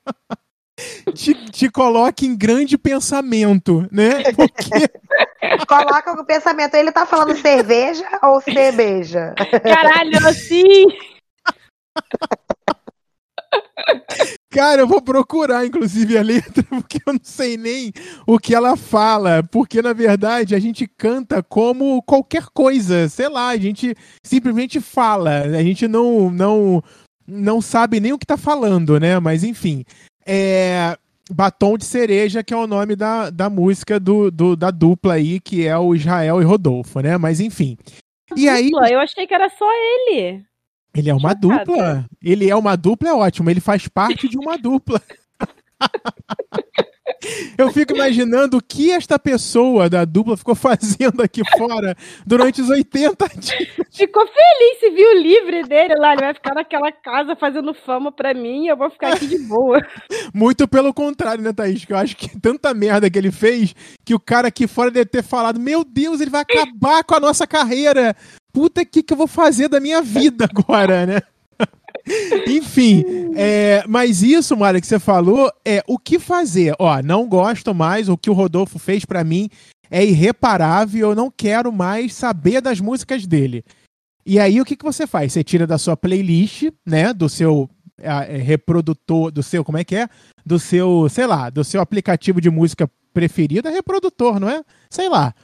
te coloque em grande pensamento, né? Porque... Coloca o pensamento. Ele tá falando cerveja ou cerveja? Caralho, assim... Cara, eu vou procurar, inclusive, a letra, porque eu não sei nem o que ela fala. Porque, na verdade, a gente canta como qualquer coisa. Sei lá, a gente simplesmente fala. A gente não sabe nem o que tá falando, né? Mas, enfim. Batom de Cereja, que é o nome da música da dupla aí, que é o Israel e Rodolfo, né? Mas, enfim. E aí... Eu achei que era só ele. Ele é uma dupla. Ele é uma dupla, é ótimo. Ele faz parte de uma dupla. Eu fico imaginando o que esta pessoa da dupla ficou fazendo aqui fora durante os 80 dias. Ficou feliz, se viu livre dele lá. Ele vai ficar naquela casa fazendo fama pra mim e eu vou ficar aqui de boa. Muito pelo contrário, né, Thaís? Que eu acho que tanta merda que ele fez que o cara aqui fora deve ter falado: meu Deus, ele vai acabar com a nossa carreira. Puta, que eu vou fazer da minha vida agora, né? Enfim, mas isso, Mara, que você falou, o que fazer? Ó, não gosto mais, o que o Rodolfo fez pra mim é irreparável, eu não quero mais saber das músicas dele. E aí, o que você faz? Você tira da sua playlist, né, do seu reprodutor, do seu, como é que é? Do seu, sei lá, do seu aplicativo de música preferido, reprodutor, não é? Sei lá.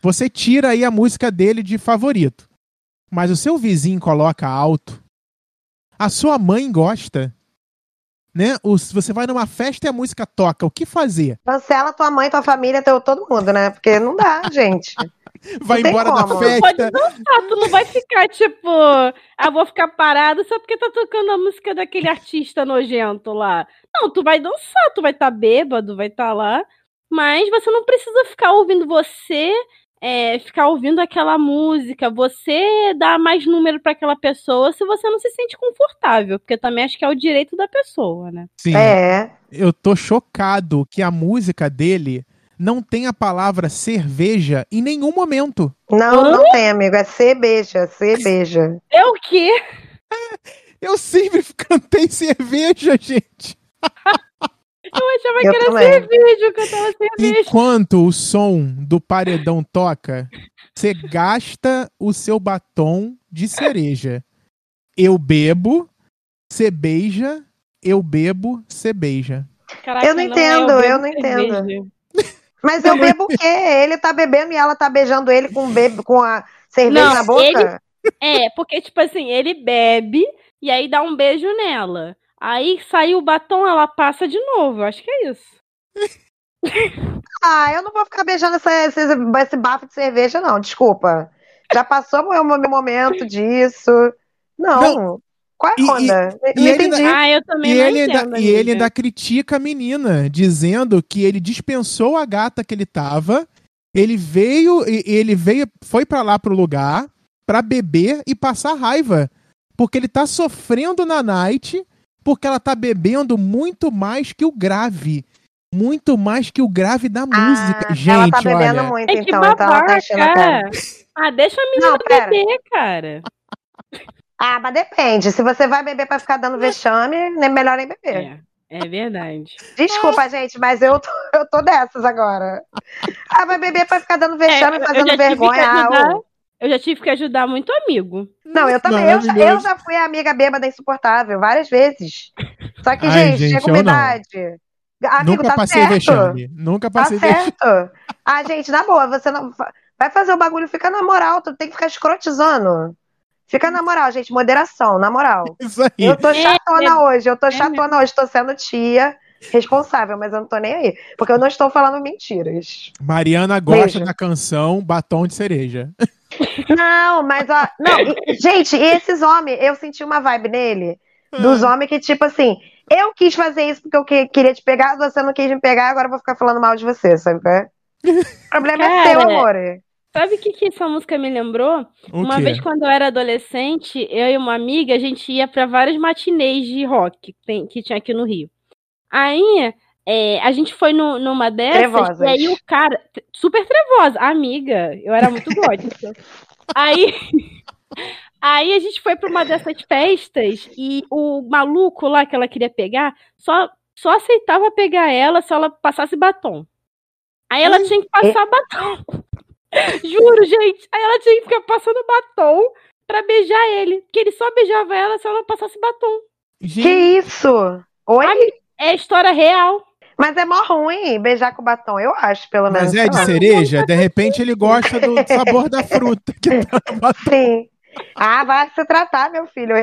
você tira aí a música dele de favorito. Mas o seu vizinho coloca alto. A sua mãe gosta. Né? Você vai numa festa e a música toca. O que fazer? Cancela tua mãe, tua família, todo mundo, né? Porque não dá, gente. Vai Não tem embora da como. festa. Pode dançar, tu não vai ficar tipo, vou ficar parado só porque tá tocando a música daquele artista nojento lá. Não, tu vai dançar, tu vai estar bêbado, vai estar lá, mas você não precisa ficar ouvindo ficar ouvindo aquela música, você dá mais número pra aquela pessoa se você não se sente confortável, porque eu também acho que é o direito da pessoa, né? Sim. Eu tô chocado que a música dele não tem a palavra cerveja em nenhum momento. Não tem, amigo. É cerveja. É o quê? Eu sempre cantei cerveja, gente. Eu achava Eu que era também. cerveja, eu cantava cerveja. Enquanto o som do paredão toca, você gasta o seu batom de cereja. Eu bebo, você beija, eu bebo, você beija. Caraca, Eu não entendo, bebo eu não entendo. cerveja. Mas eu bebo o quê? Ele tá bebendo e ela tá beijando ele com a cerveja Não, na boca? Porque, tipo assim, ele bebe e aí dá um beijo nela. Aí saiu o batom, ela passa de novo. Eu acho que é isso. Eu não vou ficar beijando esse bafo de cerveja, não. Desculpa. Já passou o meu momento disso. Não. Qual é a onda? Não entendi. Eu também não entendo. E ele ainda critica a menina, dizendo que ele dispensou a gata que ele tava. Ele foi pra lá pro lugar pra beber e passar raiva. Porque ele tá sofrendo na night, porque ela tá bebendo muito mais que o grave. Muito mais que o grave da música. Gente, ela tá bebendo olha, muito, Que então. babaca. Então ela tá enchendo a cara. Deixa a menina beber, cara. Mas depende. Se você vai beber pra ficar dando vexame, é melhor nem beber. É verdade. Desculpa, gente, mas eu tô dessas agora. Vai beber pra ficar dando vexame, fazendo vergonha. Eu já tive que ajudar muito amigo. Não, eu também. Eu já fui a amiga bêbada insuportável várias vezes. Só que, gente, chega uma idade. Amigo, nunca tá passei certo. vexame. Nunca passei vexame. Tá certo. Gente, na boa, você não vai fazer o bagulho, fica na moral, tu tem que ficar escrotizando. Fica na moral, gente, moderação, na moral. Isso aí. Eu tô chatona hoje, tô sendo tia responsável, mas eu não tô nem aí, porque eu não estou falando mentiras. Mariana gosta da canção Batom de Cereja. Não, mas gente, esses homens, eu senti uma vibe nele, dos homens que tipo assim, eu quis fazer isso porque eu queria te pegar, você não quis me pegar, agora eu vou ficar falando mal de você, sabe? O problema é seu, amor. Sabe o que essa música me lembrou? Uma vez, quando eu era adolescente, eu e uma amiga, a gente ia pra vários matinês de rock que tinha aqui no Rio. Aí, a gente foi numa dessas, Trevosas. E aí o cara... Super trevosa, amiga, eu era muito gótica. Aí a gente foi pra uma dessas festas e o maluco lá que ela queria pegar só aceitava pegar ela se ela passasse batom. Aí ela tinha que passar batom. Juro, gente. Aí ela tinha que ficar passando batom pra beijar ele. Porque ele só beijava ela se ela passasse batom. Gente. Que isso? Oi? É história real. Mas é mó ruim beijar com batom, eu acho, pelo menos. Mas é de cereja? De repente ele gosta do sabor da fruta que tá no batom. Sim. Vai se tratar, meu filho.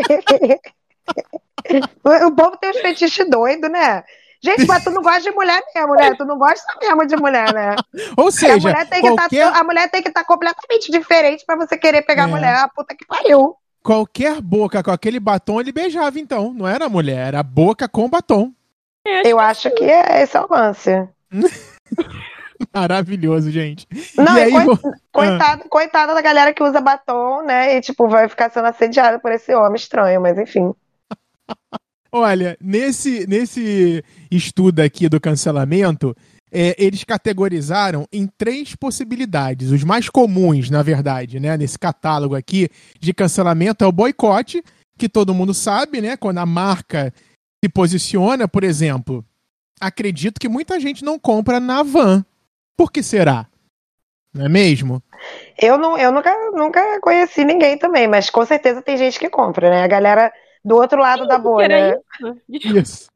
O povo tem uns fetiches doidos, né? Gente, mas tu não gosta de mulher mesmo, né? Tu não gosta mesmo de mulher, né? Ou seja, a mulher tem que estar completamente diferente pra você querer pegar a mulher. A puta que pariu. Qualquer boca com aquele batom ele beijava, então. Não era mulher, era boca com batom. Eu acho que esse é o lance. Maravilhoso, gente. Não, e aí, coitada da galera que usa batom, né? E, tipo, vai ficar sendo assediada por esse homem estranho, mas enfim. Olha, nesse estudo aqui do cancelamento, eles categorizaram em 3 possibilidades. Os mais comuns, na verdade, né? Nesse catálogo aqui de cancelamento é o boicote, que todo mundo sabe, né? Quando a marca se posiciona, por exemplo, acredito que muita gente não compra na Havan. Por que será? Não é mesmo? Eu nunca conheci ninguém também, mas com certeza tem gente que compra, né? A galera do outro lado da bolha. Isso.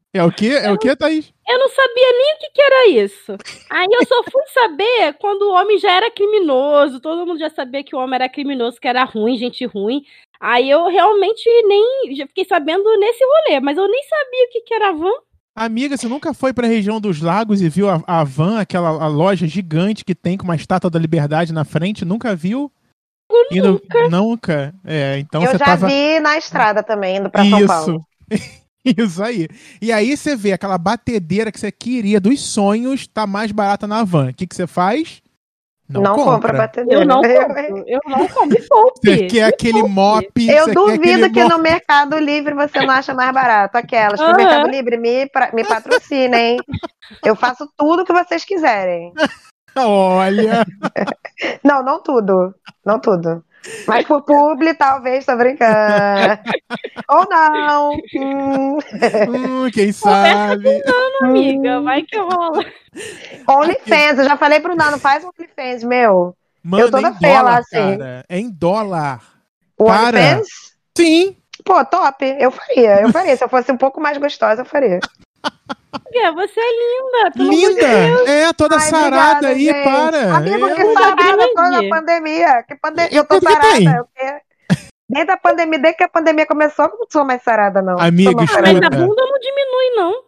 É o quê? É o quê, Thaís? Eu não sabia nem o que era isso. Aí eu só fui saber quando o homem já era criminoso. Todo mundo já sabia que o homem era criminoso, que era ruim, gente ruim. Aí eu realmente já fiquei sabendo nesse rolê, mas eu nem sabia o que era van. Amiga, você nunca foi pra região dos lagos e viu a van, a loja gigante que tem com uma estátua da Liberdade na frente? Nunca viu? Nunca. Nunca? Então Eu você já tava... vi na estrada também, indo pra São Paulo. Isso aí. E aí você vê aquela batedeira que você queria dos sonhos, tá mais barata na van. O que você faz? Não compra batedeira. Eu não compro. Me poupe. Você quer aquele mop. Eu duvido que no Mercado Livre você não acha mais barato. Aquelas. No Mercado Livre me patrocina, hein? Eu faço tudo que vocês quiserem. Olha. Não tudo. Não tudo. Mas por publi, talvez, tô brincando. Ou não. Quem sabe? Não, amiga. Vai que rola. OnlyFans, eu já falei pro Nano, faz OnlyFans, meu. Mano, eu toda em feia dólar, lá, assim. cara. É em dólar. O OnlyFans? Sim. Pô, top. Eu faria. Se eu fosse um pouco mais gostosa, eu faria. Você é linda. Pelo Linda. amor de Deus. Toda sarada obrigada, aí, gente. para. Amigo, que sarada toda a pandemia. Eu tô sarada. Desde a pandemia, desde que a pandemia começou, eu não sou mais sarada, não. Amigo, mas a bunda não diminui, não.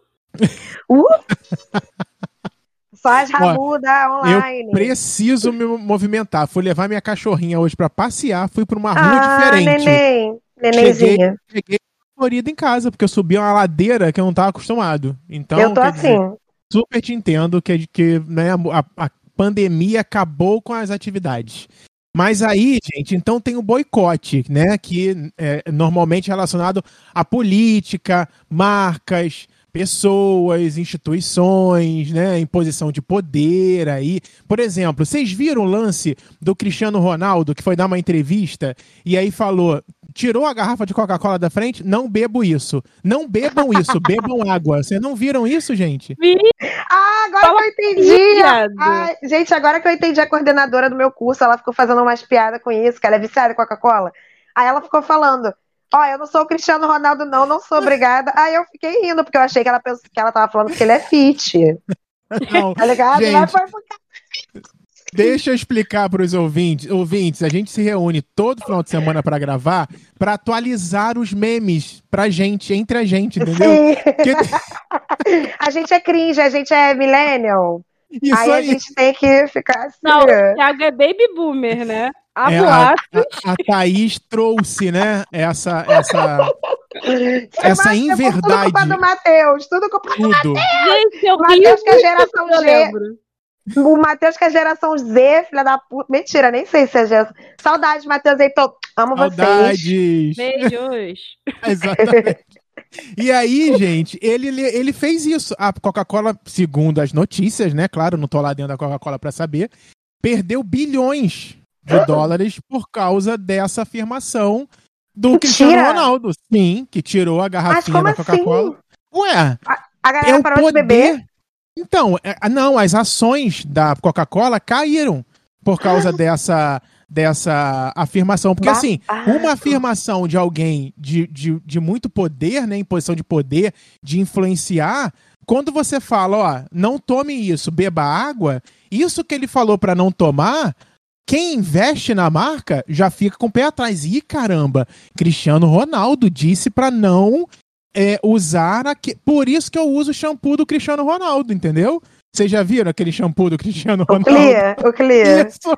Só as rabudas online. Eu preciso me movimentar. Fui levar minha cachorrinha hoje pra passear. Fui pra uma rua diferente. Nenenzinha. Cheguei florida em casa, porque eu subi uma ladeira que eu não tava acostumado. Então, eu tô assim. Super te entendo que né, a pandemia acabou com as atividades. Mas aí, gente, então tem o boicote, né? Que é normalmente relacionado à política, marcas, pessoas, instituições, né? Imposição de poder aí. Por exemplo, vocês viram o lance do Cristiano Ronaldo, que foi dar uma entrevista e aí falou... Tirou a garrafa de Coca-Cola da frente, não bebo isso. Não bebam isso, bebam água. Vocês não viram isso, gente? Agora que eu entendi. Gente, agora que eu entendi a coordenadora do meu curso, ela ficou fazendo umas piadas com isso, que ela é viciada em Coca-Cola. Aí ela ficou falando, eu não sou o Cristiano Ronaldo não sou obrigada. Aí eu fiquei rindo, porque eu achei que ela tava falando que ele é fit. Não, tá ligado? Gente, mas foi deixa eu explicar para os ouvintes. A gente se reúne todo final de semana para gravar, para atualizar os memes entre a gente, entendeu? A gente é cringe, a gente é millennial. Isso aí. A gente tem que ficar assim. Não, o Thiago é baby boomer, né? A Thaís trouxe, né? Essa inverdade. Tudo culpa do Matheus. Tudo culpa do Matheus. Gente, eu Matheus que é geração G. O Matheus que é geração Z, filha da puta. Mentira, nem sei se é geração. Saudades, Matheus. Então, amo vocês. Beijos. Exatamente. E aí, gente, ele fez isso. A Coca-Cola, segundo as notícias, né? Claro, não tô lá dentro da Coca-Cola pra saber. Perdeu bilhões de dólares por causa dessa afirmação do Cristiano Ronaldo. Sim, que tirou a garrafinha da Coca-Cola. Assim? Ué, a galera parou de beber? Então, não, as ações da Coca-Cola caíram por causa dessa afirmação. Porque, assim, uma afirmação de alguém de muito poder, né, em posição de poder, de influenciar, quando você fala, não tome isso, beba água, isso que ele falou para não tomar, quem investe na marca já fica com o pé atrás. Ih, caramba, Cristiano Ronaldo disse para não... usar por isso que eu uso o shampoo do Cristiano Ronaldo, entendeu? Vocês já viram aquele shampoo do Cristiano Ronaldo? O Clear. Isso.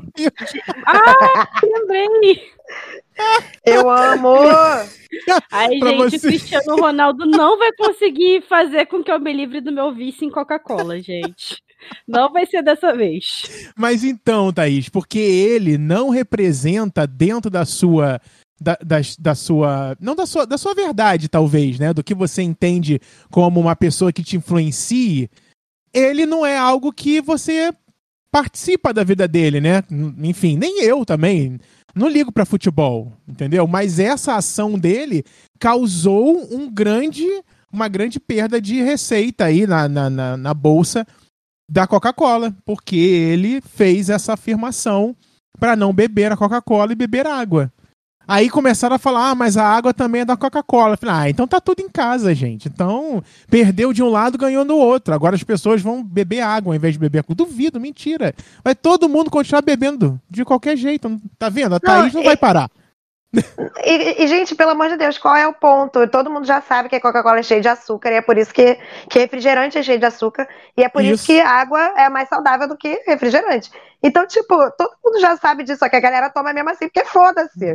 Lembrei. Eu amo. Aí, gente, o Cristiano Ronaldo não vai conseguir fazer com que eu me livre do meu vício em Coca-Cola, gente. Não vai ser dessa vez. Mas então, Thaís, porque ele não representa dentro da sua... Da sua verdade, talvez, né? Do que você entende como uma pessoa que te influencie, ele não é algo que você participa da vida dele, né? Enfim, nem eu também não ligo pra futebol, entendeu? Mas essa ação dele causou uma grande perda de receita aí na bolsa da Coca-Cola, porque ele fez essa afirmação para não beber a Coca-Cola e beber água. Aí começaram a falar, mas a água também é da Coca-Cola. Eu falei, então tá tudo em casa, gente. Então, perdeu de um lado, ganhou no outro. Agora as pessoas vão beber água ao invés de beber... Duvido, mentira. Vai todo mundo continuar bebendo de qualquer jeito. Tá vendo? A Thaís não vai parar. Gente, pelo amor de Deus, qual é o ponto? Todo mundo já sabe que a Coca-Cola é cheia de açúcar, e é por isso que refrigerante é cheio de açúcar, e é por isso que água é mais saudável do que refrigerante. Então, tipo, todo mundo já sabe disso, só que a galera toma mesmo assim, porque foda-se.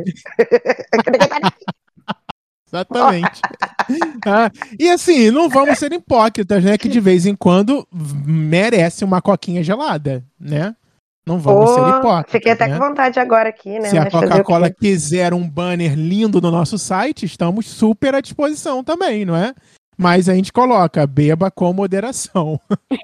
Exatamente. E assim, não vamos ser hipócritas, né? Que de vez em quando merece uma coquinha gelada, né? Não vamos ser hipócritas. Fiquei até com vontade agora aqui, né? Se a Coca-Cola quiser um banner lindo no nosso site, estamos super à disposição também, não é? Mas a gente coloca, beba com moderação.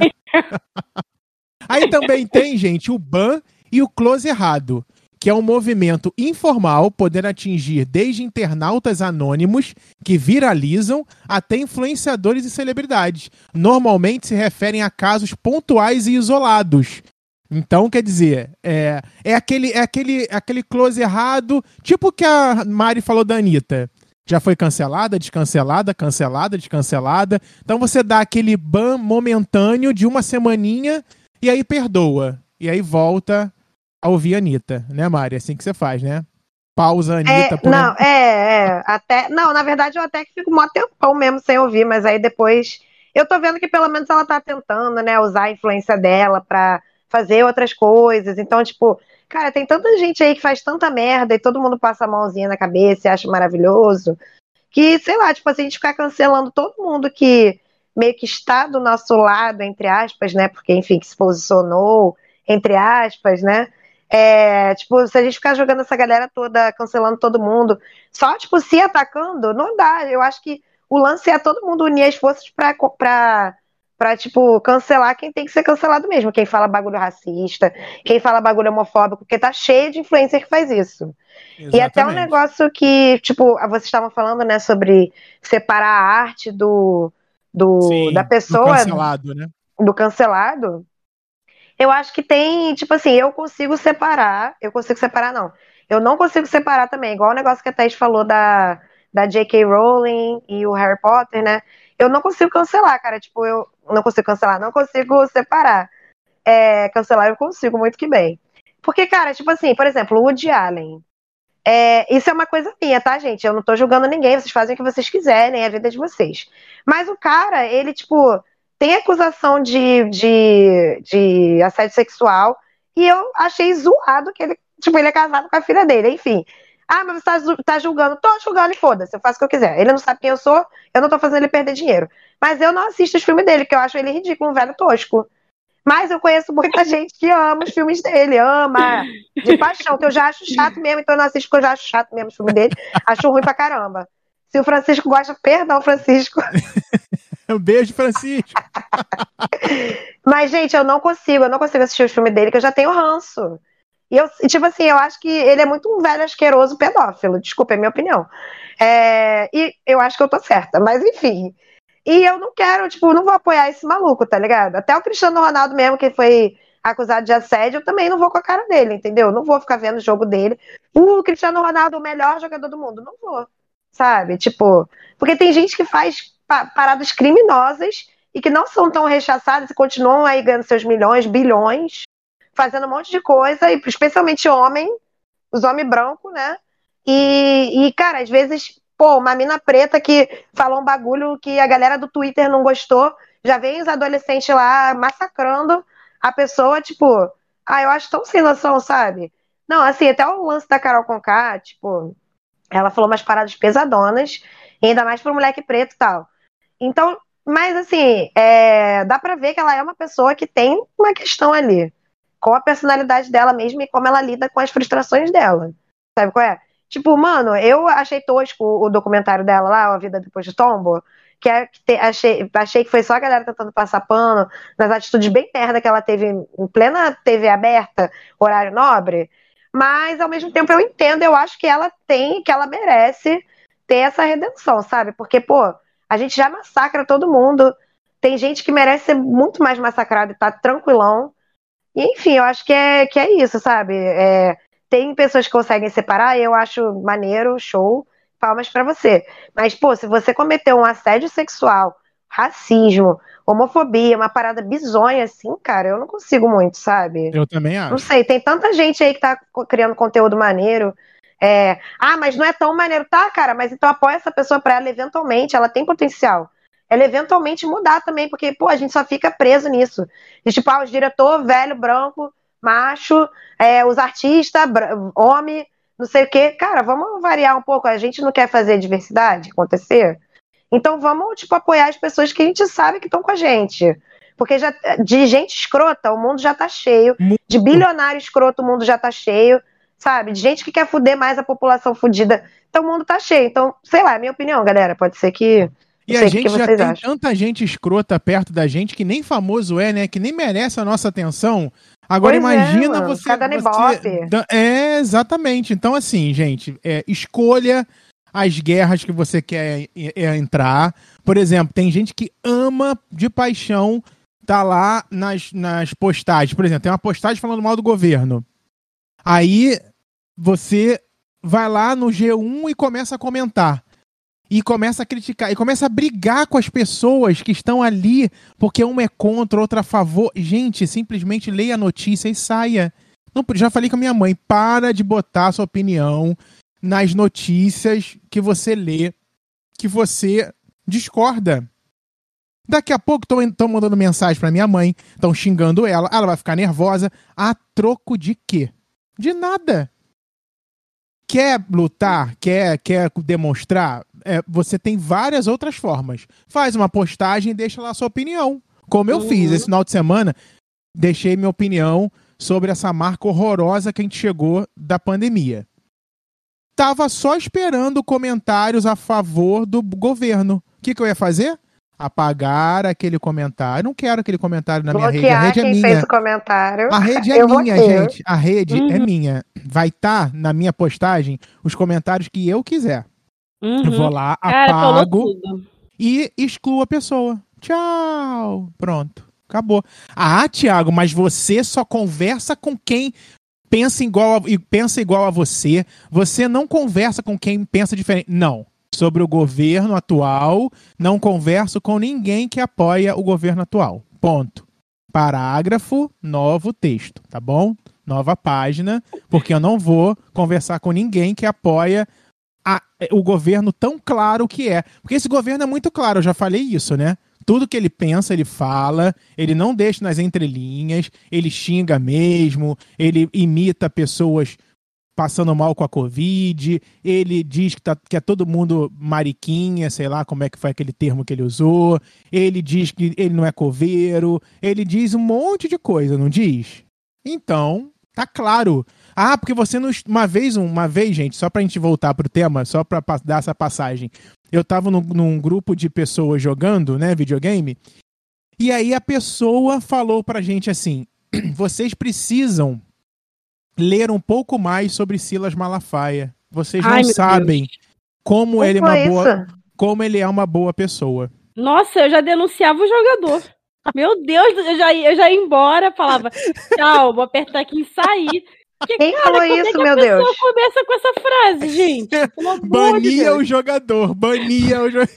Aí também tem, gente, o ban e o close errado, que é um movimento informal, podendo atingir desde internautas anônimos que viralizam até influenciadores e celebridades. Normalmente se referem a casos pontuais e isolados. Então, quer dizer, é aquele close errado, tipo o que a Mari falou da Anitta. Já foi cancelada, descancelada, cancelada, descancelada. Então você dá aquele ban momentâneo de uma semaninha e aí perdoa. E aí volta a ouvir a Anitta, né, Mari? É assim que você faz, né? Pausa a Anitta. Não, na verdade eu até que fico mó tempão mesmo sem ouvir, mas aí depois eu tô vendo que pelo menos ela tá tentando, né, usar a influência dela pra fazer outras coisas. Então, tipo, cara, tem tanta gente aí que faz tanta merda e todo mundo passa a mãozinha na cabeça e acha maravilhoso, que, sei lá, tipo assim, a gente ficar cancelando todo mundo que meio que está do nosso lado, entre aspas, né, porque, enfim, que se posicionou, entre aspas, né, tipo, se a gente ficar jogando essa galera toda, cancelando todo mundo, só, tipo, se atacando, não dá. Eu acho que o lance é todo mundo unir as forças pra tipo, cancelar quem tem que ser cancelado mesmo. Quem fala bagulho racista, quem fala bagulho homofóbico, porque tá cheio de influencer que faz isso. Exatamente. E até um negócio que, tipo, vocês estavam falando, né, sobre separar a arte da pessoa. Do cancelado, né? Do cancelado. Eu acho que tem, tipo assim, eu consigo separar, não. Eu não consigo separar também, igual o negócio que a Thaís falou da J.K. Rowling e o Harry Potter, né? Eu não consigo cancelar, cara. Tipo, eu não consigo cancelar, não consigo separar. Cancelar eu consigo muito que bem. Porque, cara, tipo assim, por exemplo, o Woody Allen. Isso é uma coisa minha, tá, gente? Eu não tô julgando ninguém, vocês fazem o que vocês quiserem, é a vida de vocês. Mas o cara, ele, tipo, tem acusação de assédio sexual e eu achei zoado que ele, tipo, ele é casado com a filha dele, enfim. Mas você tá julgando. Tô julgando e foda-se, eu faço o que eu quiser. Ele não sabe quem eu sou, eu não tô fazendo ele perder dinheiro. Mas eu não assisto os filmes dele, porque eu acho ele ridículo, um velho tosco. Mas eu conheço muita gente que ama os filmes dele, ama de paixão, que eu já acho chato mesmo, então eu não assisto porque eu já acho chato mesmo os filmes dele, acho ruim pra caramba. Se o Francisco gosta, perdão, Francisco. Um beijo, Francisco. Mas, gente, eu não consigo assistir os filmes dele, que eu já tenho ranço. E, tipo assim, eu acho que ele é muito um velho asqueroso pedófilo. Desculpa, é minha opinião. E eu acho que eu tô certa, mas enfim. E eu não quero, tipo, não vou apoiar esse maluco, tá ligado? Até o Cristiano Ronaldo mesmo, que foi acusado de assédio, eu também não vou com a cara dele, entendeu? Não vou ficar vendo o jogo dele. O Cristiano Ronaldo, o melhor jogador do mundo. Não vou, sabe? Tipo, porque tem gente que faz paradas criminosas e que não são tão rechaçadas e continuam aí ganhando seus milhões, bilhões, fazendo um monte de coisa, e especialmente os homens brancos, né? E, cara, às vezes, uma mina preta que falou um bagulho que a galera do Twitter não gostou, já vem os adolescentes lá massacrando a pessoa, tipo, eu acho tão sem noção, sabe? Não, assim, até o lance da Carol Conká, tipo, ela falou umas paradas pesadonas, ainda mais pro moleque preto e tal. Então, mas assim, dá pra ver que ela é uma pessoa que tem uma questão ali, com a personalidade dela mesma e como ela lida com as frustrações dela. Sabe qual é? Tipo, mano, eu achei tosco o documentário dela lá, A Vida Depois de Tombo, achei que foi só a galera tentando passar pano nas atitudes bem merda que ela teve em plena TV aberta, horário nobre, mas ao mesmo tempo eu entendo, eu acho que ela merece ter essa redenção, sabe? Porque, a gente já massacra todo mundo, tem gente que merece ser muito mais massacrada e tá tranquilão. E, enfim, eu acho que é isso, sabe? tem pessoas que conseguem separar, eu acho maneiro, show, palmas pra você. Mas, pô, se você cometeu um assédio sexual, racismo, homofobia, uma parada bizonha assim, cara, eu não consigo muito, sabe? Eu também Não acho. sei, tem tanta gente aí que tá criando conteúdo maneiro. Mas não é tão maneiro. Tá, cara, mas então apoia essa pessoa pra ela eventualmente, ela tem potencial. Ela eventualmente mudar também, porque, pô, a gente só fica preso nisso. E, tipo, os diretor velho, branco, macho, os artistas, homem, não sei o quê. Cara, vamos variar um pouco. A gente não quer fazer diversidade acontecer? Então vamos, tipo, apoiar as pessoas que a gente sabe que estão com a gente. Porque já, de gente escrota, o mundo já tá cheio. De bilionário escroto, o mundo já tá cheio. Sabe? De gente que quer fuder mais a população fudida. Então o mundo tá cheio. Então, sei lá, é minha opinião, galera. Pode ser que... E a gente já tem tanta gente escrota perto da gente que nem famoso é, né? Que nem merece a nossa atenção. Agora imagina você... Ficar dando ibope. Exatamente. Então, assim, gente, escolha as guerras que você quer entrar. Por exemplo, tem gente que ama de paixão tá lá nas postagens. Por exemplo, tem uma postagem falando mal do governo. Aí você vai lá no G1 e começa a comentar. E começa a criticar. E começa a brigar com as pessoas que estão ali, porque uma é contra, outra a favor. Gente, simplesmente leia a notícia e saia. Não, já falei com a minha mãe, para de botar a sua opinião nas notícias que você lê, que você discorda. Daqui a pouco estão mandando mensagem pra minha mãe, estão xingando ela vai ficar nervosa. A troco de quê? De nada. Quer lutar? Quer demonstrar? Você tem várias outras formas. Faz uma postagem e deixa lá a sua opinião. Como eu fiz esse final de semana, deixei minha opinião sobre essa marca horrorosa que a gente chegou da pandemia. Tava só esperando comentários a favor do governo. O que eu ia fazer? Apagar aquele comentário. Não quero aquele comentário na minha rede. A rede é minha. Fez o comentário. A rede é minha, gente. A rede é minha. Vai estar na minha postagem os comentários que eu quiser. Eu vou lá, apago e excluo a pessoa. Tchau. Pronto. Acabou. Ah, Thiago, mas você só conversa com quem pensa igual a você. Você não conversa com quem pensa diferente. Não. Sobre o governo atual, não converso com ninguém que apoia o governo atual. Ponto. Parágrafo, novo texto, tá bom? Nova página, porque eu não vou conversar com ninguém que apoia o governo tão claro que é. Porque esse governo é muito claro, eu já falei isso, né? Tudo que ele pensa, ele fala, ele não deixa nas entrelinhas, ele xinga mesmo, ele imita pessoas passando mal com a Covid, ele diz que é todo mundo mariquinha, sei lá como é que foi aquele termo que ele usou, ele diz que ele não é coveiro, ele diz um monte de coisa, não diz? Então, tá claro. Ah, porque você não... Uma vez, gente, só pra gente voltar pro tema, só pra dar essa passagem, eu tava num grupo de pessoas jogando, né, videogame, e aí a pessoa falou pra gente assim, vocês precisam ler um pouco mais sobre Silas Malafaia. Vocês não sabem como ele é uma boa pessoa. Nossa, eu já denunciava o jogador. Meu Deus, eu já ia embora, falava, tchau, vou apertar aqui e sair. Quem falou isso, meu Deus? A pessoa começa com essa frase, gente. Bania o jogador, bania o jogador.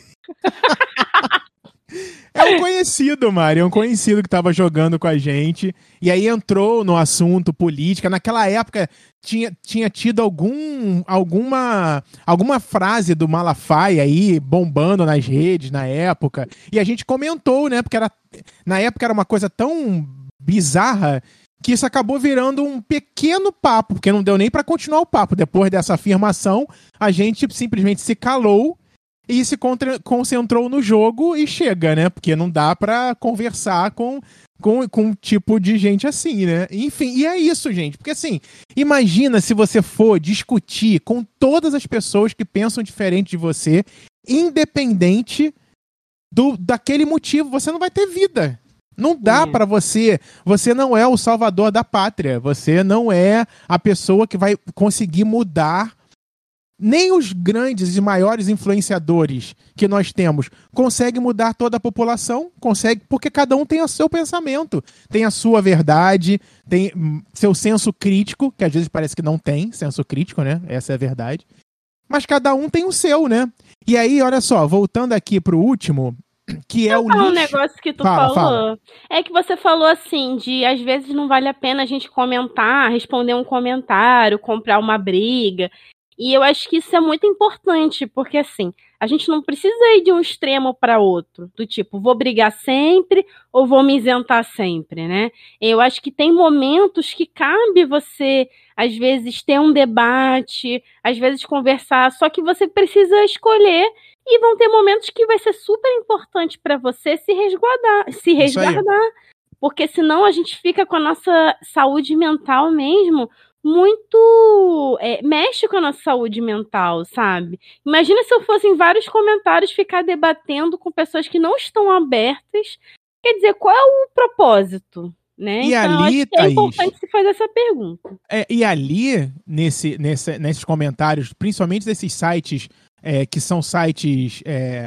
É um conhecido, Mari, é um conhecido que tava jogando com a gente, e aí entrou no assunto política. Naquela época tinha tido alguma frase do Malafaia aí bombando nas redes na época, e a gente comentou, né, porque na época era uma coisa tão bizarra que isso acabou virando um pequeno papo, porque não deu nem pra continuar o papo. Depois dessa afirmação, a gente simplesmente se calou e se concentrou no jogo e chega, né? Porque não dá pra conversar com um tipo de gente assim, né? Enfim, e é isso, gente. Porque assim, imagina se você for discutir com todas as pessoas que pensam diferente de você, independente daquele motivo, você não vai ter vida. Não dá pra você não é o salvador da pátria, você não é a pessoa que vai conseguir mudar Nem os grandes e maiores influenciadores que nós temos conseguem mudar toda a população, porque cada um tem o seu pensamento, tem a sua verdade, tem seu senso crítico, que às vezes parece que não tem senso crítico, né? Essa é a verdade. Mas cada um tem o seu, né? E aí, olha só, voltando aqui pro último, que é o um negócio que tu falou. É que você falou assim, de às vezes não vale a pena a gente comentar, responder um comentário, comprar uma briga. E eu acho que isso é muito importante, porque assim, a gente não precisa ir de um extremo para outro, do tipo, vou brigar sempre ou vou me isentar sempre, né? Eu acho que tem momentos que cabe você, às vezes, ter um debate, às vezes conversar, só que você precisa escolher e vão ter momentos que vai ser super importante para você se resguardar, porque senão a gente fica com a nossa saúde mental mesmo muito... mexe com a nossa saúde mental, sabe? Imagina se eu fosse em vários comentários ficar debatendo com pessoas que não estão abertas. Quer dizer, qual é o propósito? Né? E então, ali, acho que é importante se fazer essa pergunta. E ali, nesses comentários, principalmente desses sites que são sites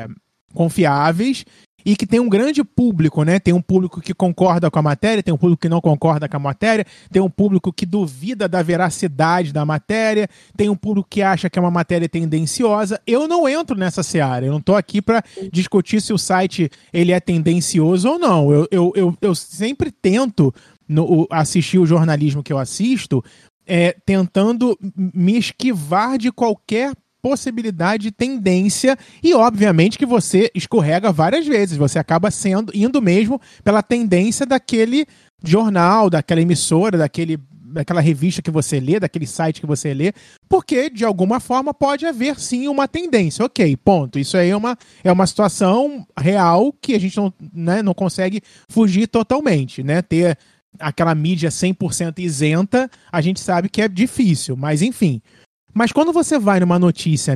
confiáveis, e que tem um grande público, né? Tem um público que concorda com a matéria, tem um público que não concorda com a matéria, tem um público que duvida da veracidade da matéria, tem um público que acha que é uma matéria tendenciosa. Eu não entro nessa seara, eu não tô aqui para discutir se o site ele é tendencioso ou não. Eu sempre tento assistir o jornalismo que eu assisto, tentando me esquivar de qualquer possibilidade de tendência, e obviamente que você escorrega várias vezes, você acaba indo mesmo pela tendência daquele jornal, daquela emissora, daquela revista que você lê, daquele site que você lê, porque de alguma forma pode haver sim uma tendência, ok, ponto, isso aí é uma situação real que a gente não consegue fugir totalmente, né, ter aquela mídia 100% isenta, a gente sabe que é difícil, mas enfim. Mas quando você vai numa notícia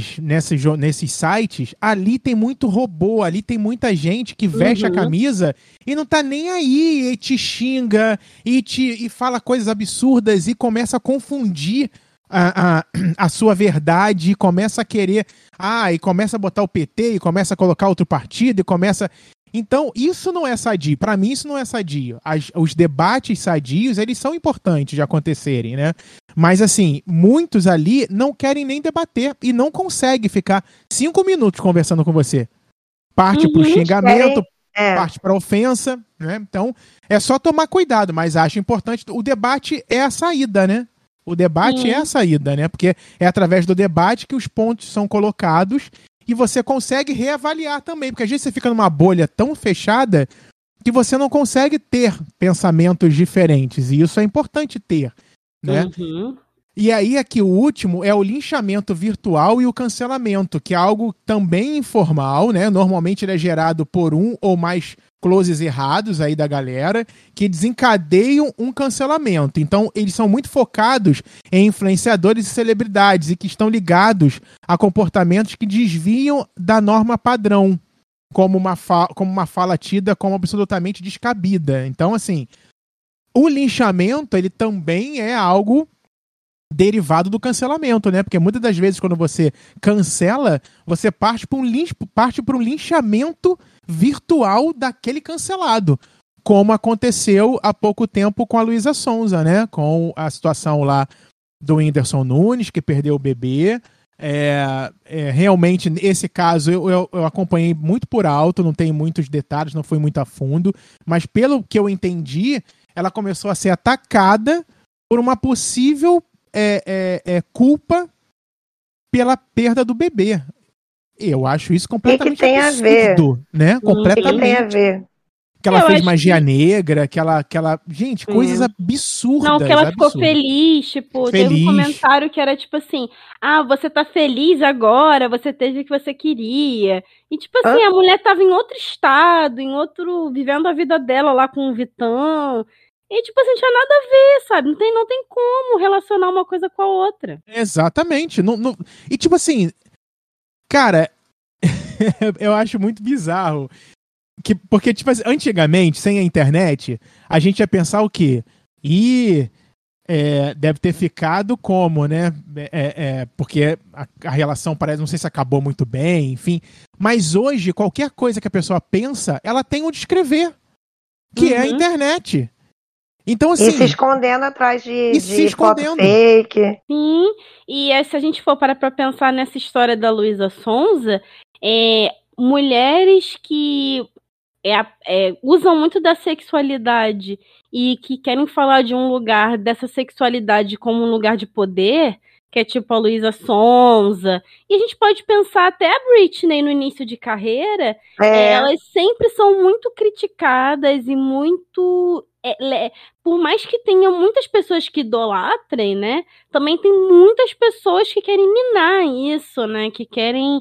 nesses sites, ali tem muito robô, ali tem muita gente que veste a camisa e não tá nem aí, e te xinga, e fala coisas absurdas e começa a confundir a sua verdade, e começa a querer, e começa a botar o PT, e começa a colocar outro partido, e começa... Então, isso não é sadio. Para mim, isso não é sadio. Os debates sadios, eles são importantes de acontecerem, né? Mas, assim, muitos ali não querem nem debater e não conseguem ficar 5 minutos conversando com você. Parte pro xingamento, parte pra ofensa, né? Então, é só tomar cuidado, mas acho importante. O debate é a saída, né? O debate é a saída, né? Porque é através do debate que os pontos são colocados e você consegue reavaliar também, porque às vezes você fica numa bolha tão fechada que você não consegue ter pensamentos diferentes, e isso é importante ter, né? E aí aqui o último é o linchamento virtual e o cancelamento, que é algo também informal, né? Normalmente ele é gerado por um ou mais closes errados aí da galera, que desencadeiam um cancelamento. Então, eles são muito focados em influenciadores e celebridades e que estão ligados a comportamentos que desviam da norma padrão, como uma fala tida como absolutamente descabida. Então, assim, o linchamento, ele também é algo derivado do cancelamento, né? Porque muitas das vezes, quando você cancela, você parte para um linchamento virtual daquele cancelado, como aconteceu há pouco tempo com a Luísa Sonza, né? Com a situação lá do Whindersson Nunes, que perdeu o bebê. Realmente, esse caso, eu acompanhei muito por alto, não tenho muitos detalhes, não fui muito a fundo, mas pelo que eu entendi, ela começou a ser atacada por uma possível culpa pela perda do bebê. Eu acho isso completamente absurdo, né? Completamente. Que tem a ver? Que ela fez magia negra, que ela... Gente, coisas absurdas. Não, que ela ficou feliz, tipo, teve um comentário que era tipo assim, você tá feliz agora, você teve o que você queria. E tipo assim, a mulher tava em outro estado, vivendo a vida dela lá com o Vitão. E, tipo assim, não tinha nada a ver, sabe? Não tem como relacionar uma coisa com a outra. Exatamente. E, tipo assim, cara, eu acho muito bizarro. Porque, tipo assim, antigamente, sem a internet, a gente ia pensar o quê? deve ter ficado como, né? Porque a relação parece, não sei se acabou muito bem, enfim. Mas hoje, qualquer coisa que a pessoa pensa, ela tem onde escrever, que é a internet. Então, assim, e se escondendo atrás de foto escondendo. fake. Sim, e se a gente for parar pra pensar nessa história da Luísa Sonza, mulheres que usam muito da sexualidade e que querem falar de um lugar dessa sexualidade como um lugar de poder, que é tipo a Luísa Sonza, e a gente pode pensar até a Britney no início de carreira, elas sempre são muito criticadas e muito... por mais que tenha muitas pessoas que idolatrem, né, também tem muitas pessoas que querem minar isso, né, que querem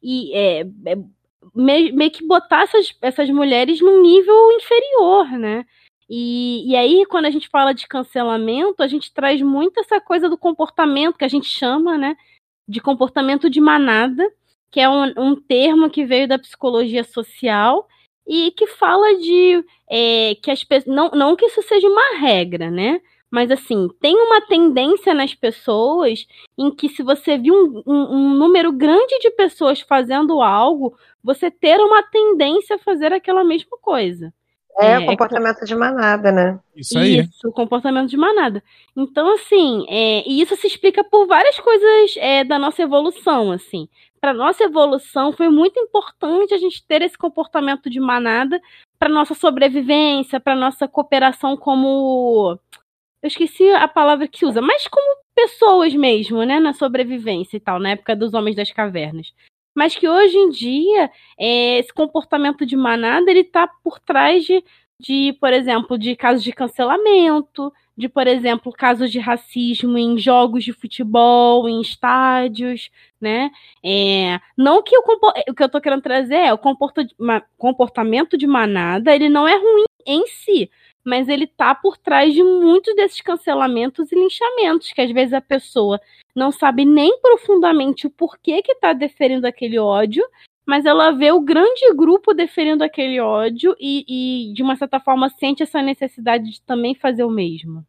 meio que botar essas mulheres num nível inferior, né? E aí, quando a gente fala de cancelamento, a gente traz muito essa coisa do comportamento que a gente chama, né, de comportamento de manada, que é um termo que veio da psicologia social e que fala de que as pessoas... Não que isso seja uma regra, né? Mas, assim, tem uma tendência nas pessoas em que se você viu um número grande de pessoas fazendo algo, você ter uma tendência a fazer aquela mesma coisa. O comportamento de manada, né? Isso aí. Isso, o comportamento de manada. Então, assim, e isso se explica por várias coisas da nossa evolução, assim. Para nossa evolução, foi muito importante a gente ter esse comportamento de manada para nossa sobrevivência, para nossa cooperação como... Eu esqueci a palavra que usa, mas como pessoas mesmo, né, na sobrevivência e tal, na época dos Homens das Cavernas. Mas que hoje em dia, esse comportamento de manada, ele tá por trás de, por exemplo, de casos de cancelamento, de, por exemplo, casos de racismo em jogos de futebol, em estádios, né? Não que o que eu tô querendo trazer o comportamento de manada, ele não é ruim em si, mas ele tá por trás de muitos desses cancelamentos e linchamentos, que às vezes a pessoa não sabe nem profundamente o porquê que tá deferindo aquele ódio, mas ela vê o grande grupo deferindo aquele ódio e de uma certa forma, sente essa necessidade de também fazer o mesmo.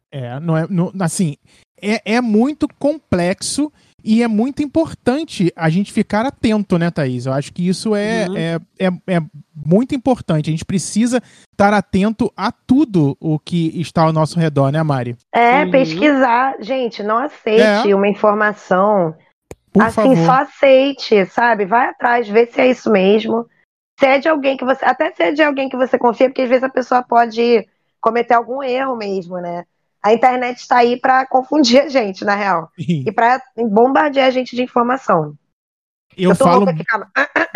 É muito complexo e é muito importante a gente ficar atento, né, Thaís? Eu acho que isso é muito importante. A gente precisa estar atento a tudo o que está ao nosso redor, né, Mari? Pesquisar. Gente, não aceite uma informação... Por favor. Só aceite, sabe? Vai atrás, vê se é isso mesmo. Se é de alguém que você... Até se é de alguém que você confia, porque às vezes a pessoa pode cometer algum erro mesmo, né? A internet está aí para confundir a gente, na real. E para bombardear a gente de informação. Eu falo... louca aqui, calma.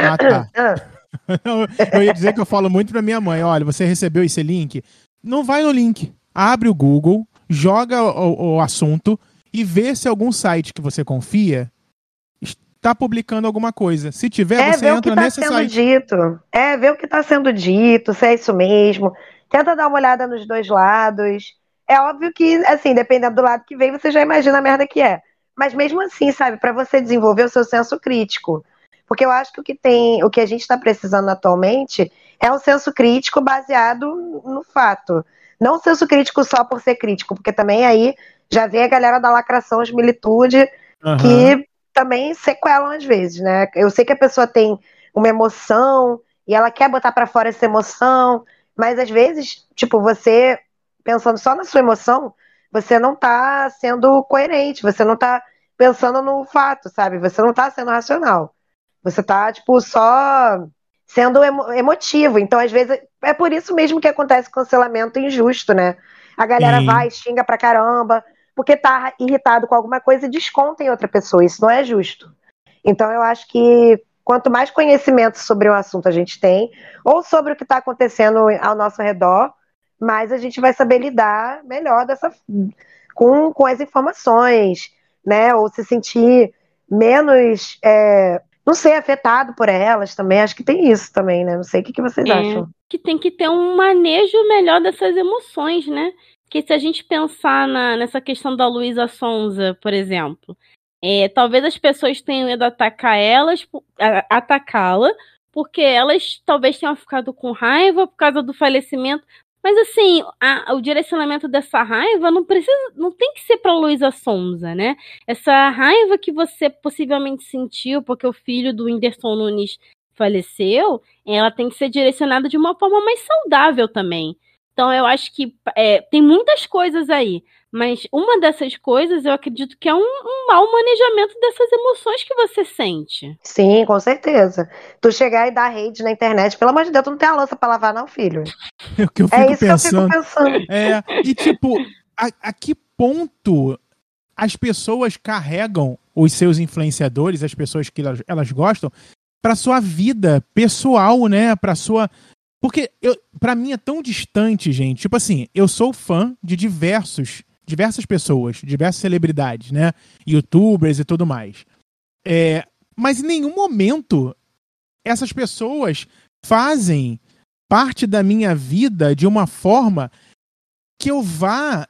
Eu ia dizer que eu falo muito pra minha mãe. Olha, você recebeu esse link? Não vai no link. Abre o Google, joga o assunto e vê se algum site que você confia tá publicando alguma coisa. Se tiver, você entra nesse site. Ver o que tá sendo dito, se é isso mesmo. Tenta dar uma olhada nos dois lados. É óbvio que, assim, dependendo do lado que vem, você já imagina a merda que é. Mas mesmo assim, sabe, para você desenvolver o seu senso crítico. Porque eu acho que o que a gente está precisando atualmente é um senso crítico baseado no fato. Não um senso crítico só por ser crítico, porque também aí já vem a galera da lacração, as militude, que também sequelam às vezes, né? Eu sei que a pessoa tem uma emoção e ela quer botar pra fora essa emoção, mas às vezes, tipo, você pensando só na sua emoção, você não tá sendo coerente, você não tá pensando no fato, sabe? Você não tá sendo racional. Você tá, tipo, só sendo emotivo. Então, às vezes, é por isso mesmo que acontece cancelamento injusto, né? A galera vai, xinga pra caramba, porque tá irritado com alguma coisa e desconta em outra pessoa. Isso não é justo. Então, eu acho que quanto mais conhecimento sobre um assunto a gente tem, ou sobre o que está acontecendo ao nosso redor, mais a gente vai saber lidar melhor com as informações, né? Ou se sentir menos, não sei, afetado por elas também. Acho que tem isso também, né? Não sei o que vocês acham. Que tem que ter um manejo melhor dessas emoções, né? Porque se a gente pensar nessa questão da Luísa Sonza, por exemplo, talvez as pessoas tenham ido atacá-la, porque elas talvez tenham ficado com raiva por causa do falecimento, Mas assim, o direcionamento dessa raiva não tem que ser pra Luísa Sonza, né? Essa raiva que você possivelmente sentiu porque o filho do Whindersson Nunes faleceu, ela tem que ser direcionada de uma forma mais saudável também. Então eu acho que tem muitas coisas aí, mas uma dessas coisas eu acredito que é um mau manejamento dessas emoções que você sente. Sim, com certeza. Tu chegar e dar hate na internet, pelo amor de Deus, tu não tem a louça pra lavar não, filho. É o que eu fico É isso pensando. que eu fico pensando. E tipo, a que ponto as pessoas carregam os seus influenciadores, as pessoas que elas gostam, pra sua vida pessoal, né? Pra sua... Porque pra mim é tão distante, gente. Tipo assim, eu sou fã de diversas pessoas, diversas celebridades, né? YouTubers e tudo mais. Mas em nenhum momento essas pessoas fazem parte da minha vida de uma forma que eu vá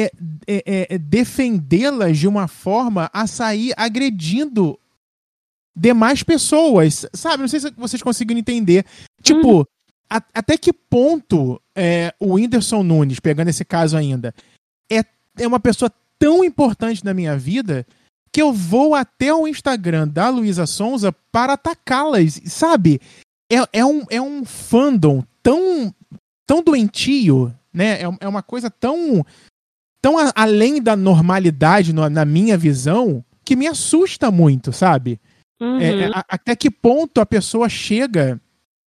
defendê-las de uma forma a sair agredindo demais pessoas, sabe? Não sei se vocês conseguem entender. Tipo, até que ponto o Whindersson Nunes, pegando esse caso ainda, é uma pessoa tão importante na minha vida que eu vou até o Instagram da Luísa Sonza para atacá-las, sabe? É um fandom tão doentio, né? É uma coisa tão além da normalidade na minha visão que me assusta muito, sabe? Até que ponto a pessoa chega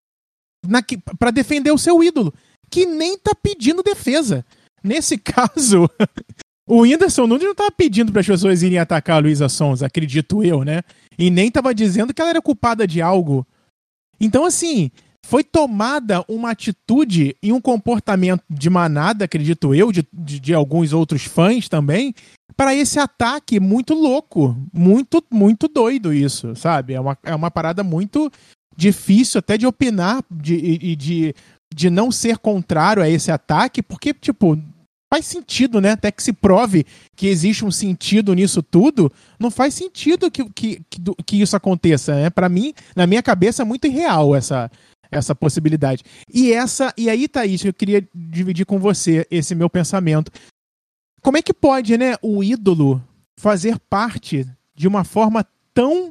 para defender o seu ídolo, que nem tá pedindo defesa. Nesse caso, o Whindersson Nunes não tava pedindo para as pessoas irem atacar a Luísa Sonza, acredito eu, né? E nem tava dizendo que ela era culpada de algo. Então, assim, foi tomada uma atitude e um comportamento de manada, acredito eu, de alguns outros fãs também, para esse ataque muito louco, muito, muito doido isso, sabe? É uma parada muito difícil até de opinar de não ser contrário a esse ataque, porque, tipo, faz sentido, né? Até que se prove que existe um sentido nisso tudo, não faz sentido que isso aconteça, né? Para mim, na minha cabeça, é muito irreal essa possibilidade. E aí, Thaís, eu queria dividir com você esse meu pensamento. Como é que pode, né, o ídolo fazer parte de uma forma tão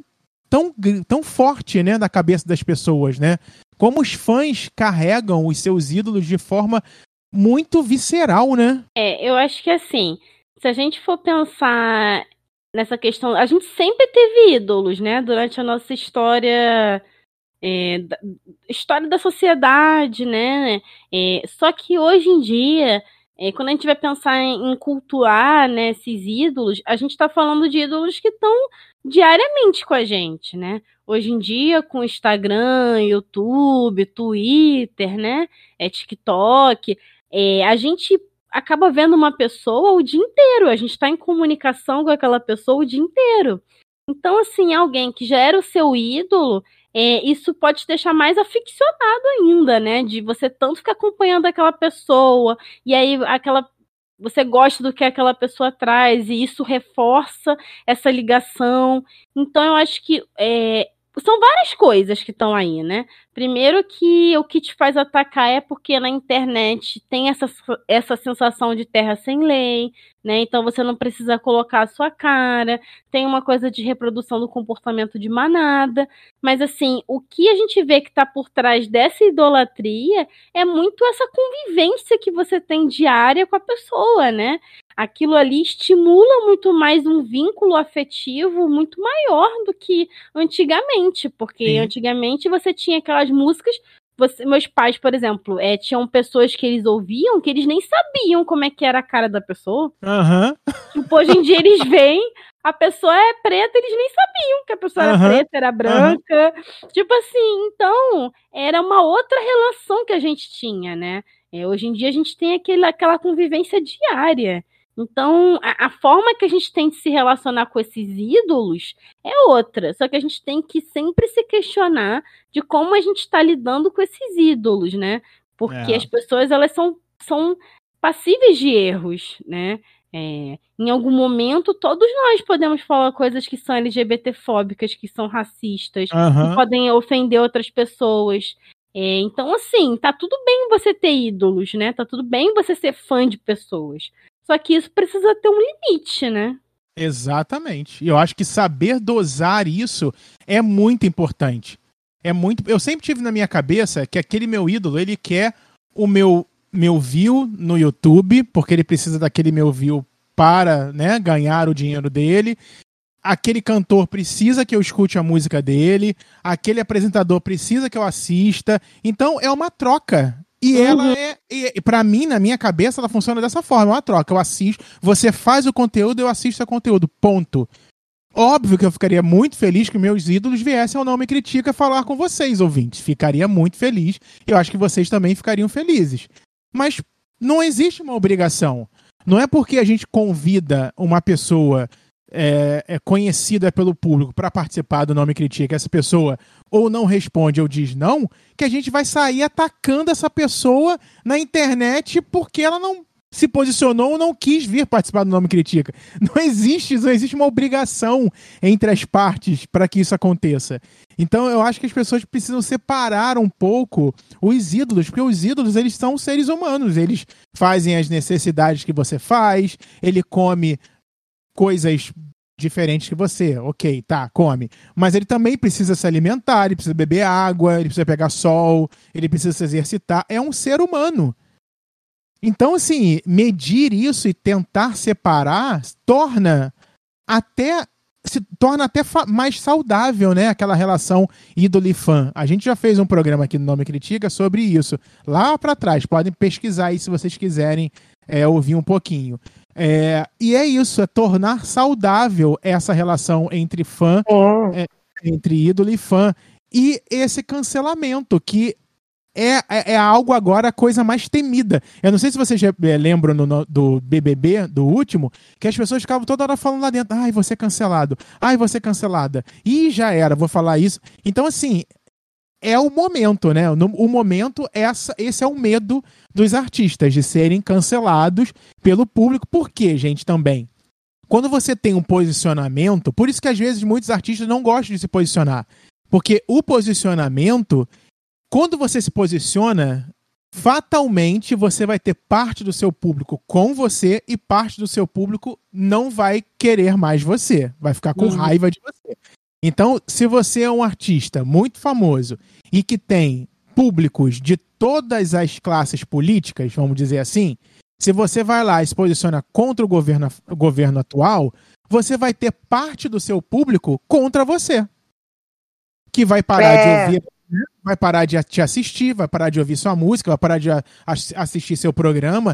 forte, né, na cabeça das pessoas, né? Como os fãs carregam os seus ídolos de forma muito visceral, né? Eu acho que assim, se a gente for pensar nessa questão, a gente sempre teve ídolos, né? Durante a nossa história, história da sociedade, né? Só que hoje em dia, quando a gente vai pensar em cultuar, né, esses ídolos, a gente está falando de ídolos que estão diariamente com a gente, né? Hoje em dia, com Instagram, YouTube, Twitter, né? TikTok, a gente acaba vendo uma pessoa o dia inteiro, a gente está em comunicação com aquela pessoa o dia inteiro. Então, assim, alguém que já era o seu ídolo, isso pode te deixar mais aficionado ainda, né? De você tanto ficar acompanhando aquela pessoa, e aí você gosta do que aquela pessoa traz, e isso reforça essa ligação. Então, eu acho que são várias coisas que estão aí, né? Primeiro que o que te faz atacar é porque na internet tem essa sensação de terra sem lei, né? Então você não precisa colocar a sua cara, tem uma coisa de reprodução do comportamento de manada, mas assim, o que a gente vê que está por trás dessa idolatria é muito essa convivência que você tem diária com a pessoa, né? Aquilo ali estimula muito mais um vínculo afetivo muito maior do que antigamente, porque antigamente você tinha aquelas músicas, meus pais, por exemplo, tinham pessoas que eles ouviam que eles nem sabiam como é que era a cara da pessoa. Tipo, hoje em dia eles veem, a pessoa é preta, eles nem sabiam que a pessoa era preta, era branca. Tipo assim, então, era uma outra relação que a gente tinha, né? Hoje em dia a gente tem aquela convivência diária. Então, a forma que a gente tem de se relacionar com esses ídolos é outra. Só que a gente tem que sempre se questionar de como a gente está lidando com esses ídolos, né? Porque as pessoas, elas são passíveis de erros, né? Em algum momento, todos nós podemos falar coisas que são LGBTfóbicas, que são racistas, que podem ofender outras pessoas. Então, assim, tá tudo bem você ter ídolos, né? Tá tudo bem você ser fã de pessoas. Só que isso precisa ter um limite, né? Exatamente. E eu acho que saber dosar isso é muito importante. Eu sempre tive na minha cabeça que aquele meu ídolo, ele quer o meu view no YouTube, porque ele precisa daquele meu view para, né, ganhar o dinheiro dele. Aquele cantor precisa que eu escute a música dele, aquele apresentador precisa que eu assista. Então é uma troca. E ela pra mim, na minha cabeça, ela funciona dessa forma, é uma troca. Eu assisto, você faz o conteúdo, eu assisto o conteúdo, ponto. Óbvio que eu ficaria muito feliz que meus ídolos viessem ao Não Me Critica falar com vocês, ouvintes. Ficaria muito feliz. Eu acho que vocês também ficariam felizes. Mas não existe uma obrigação. Não é porque a gente convida uma pessoa conhecida pelo público para participar do Não Me Critica, essa pessoa ou não responde ou diz não, que a gente vai sair atacando essa pessoa na internet porque ela não se posicionou ou não quis vir participar do Não Me Critica. Não existe uma obrigação entre as partes para que isso aconteça. Então eu acho que as pessoas precisam separar um pouco os ídolos, porque os ídolos, eles são seres humanos, eles fazem as necessidades que você faz, ele come coisas diferentes que você. Ok, tá, come. Mas ele também precisa se alimentar, ele precisa beber água, ele precisa pegar sol, ele precisa se exercitar. É um ser humano. Então, assim, medir isso e tentar separar torna até mais saudável, né? Aquela relação ídolo e fã. A gente já fez um programa aqui no Não Me Critica sobre isso. Lá pra trás, podem pesquisar aí se vocês quiserem ouvir um pouquinho. E é isso, é tornar saudável essa relação entre fã, entre ídolo e fã. E esse cancelamento, que é algo agora, a coisa mais temida. Eu não sei se vocês lembram do BBB, do último, que as pessoas ficavam toda hora falando lá dentro, ai, você é cancelado, ai, você é cancelada. E já era, vou falar isso. Então, assim, é o momento, né? O momento, esse é o medo dos artistas, de serem cancelados pelo público. Por quê, gente, também? Quando você tem um posicionamento, por isso que às vezes muitos artistas não gostam de se posicionar. Porque o posicionamento, quando você se posiciona, fatalmente você vai ter parte do seu público com você e parte do seu público não vai querer mais você, vai ficar com raiva de você. Então, se você é um artista muito famoso e que tem públicos de todas as classes políticas, vamos dizer assim, se você vai lá e se posiciona contra o governo atual, você vai ter parte do seu público contra você, que vai parar de ouvir, vai parar de te assistir, vai parar de ouvir sua música, vai parar de assistir seu programa,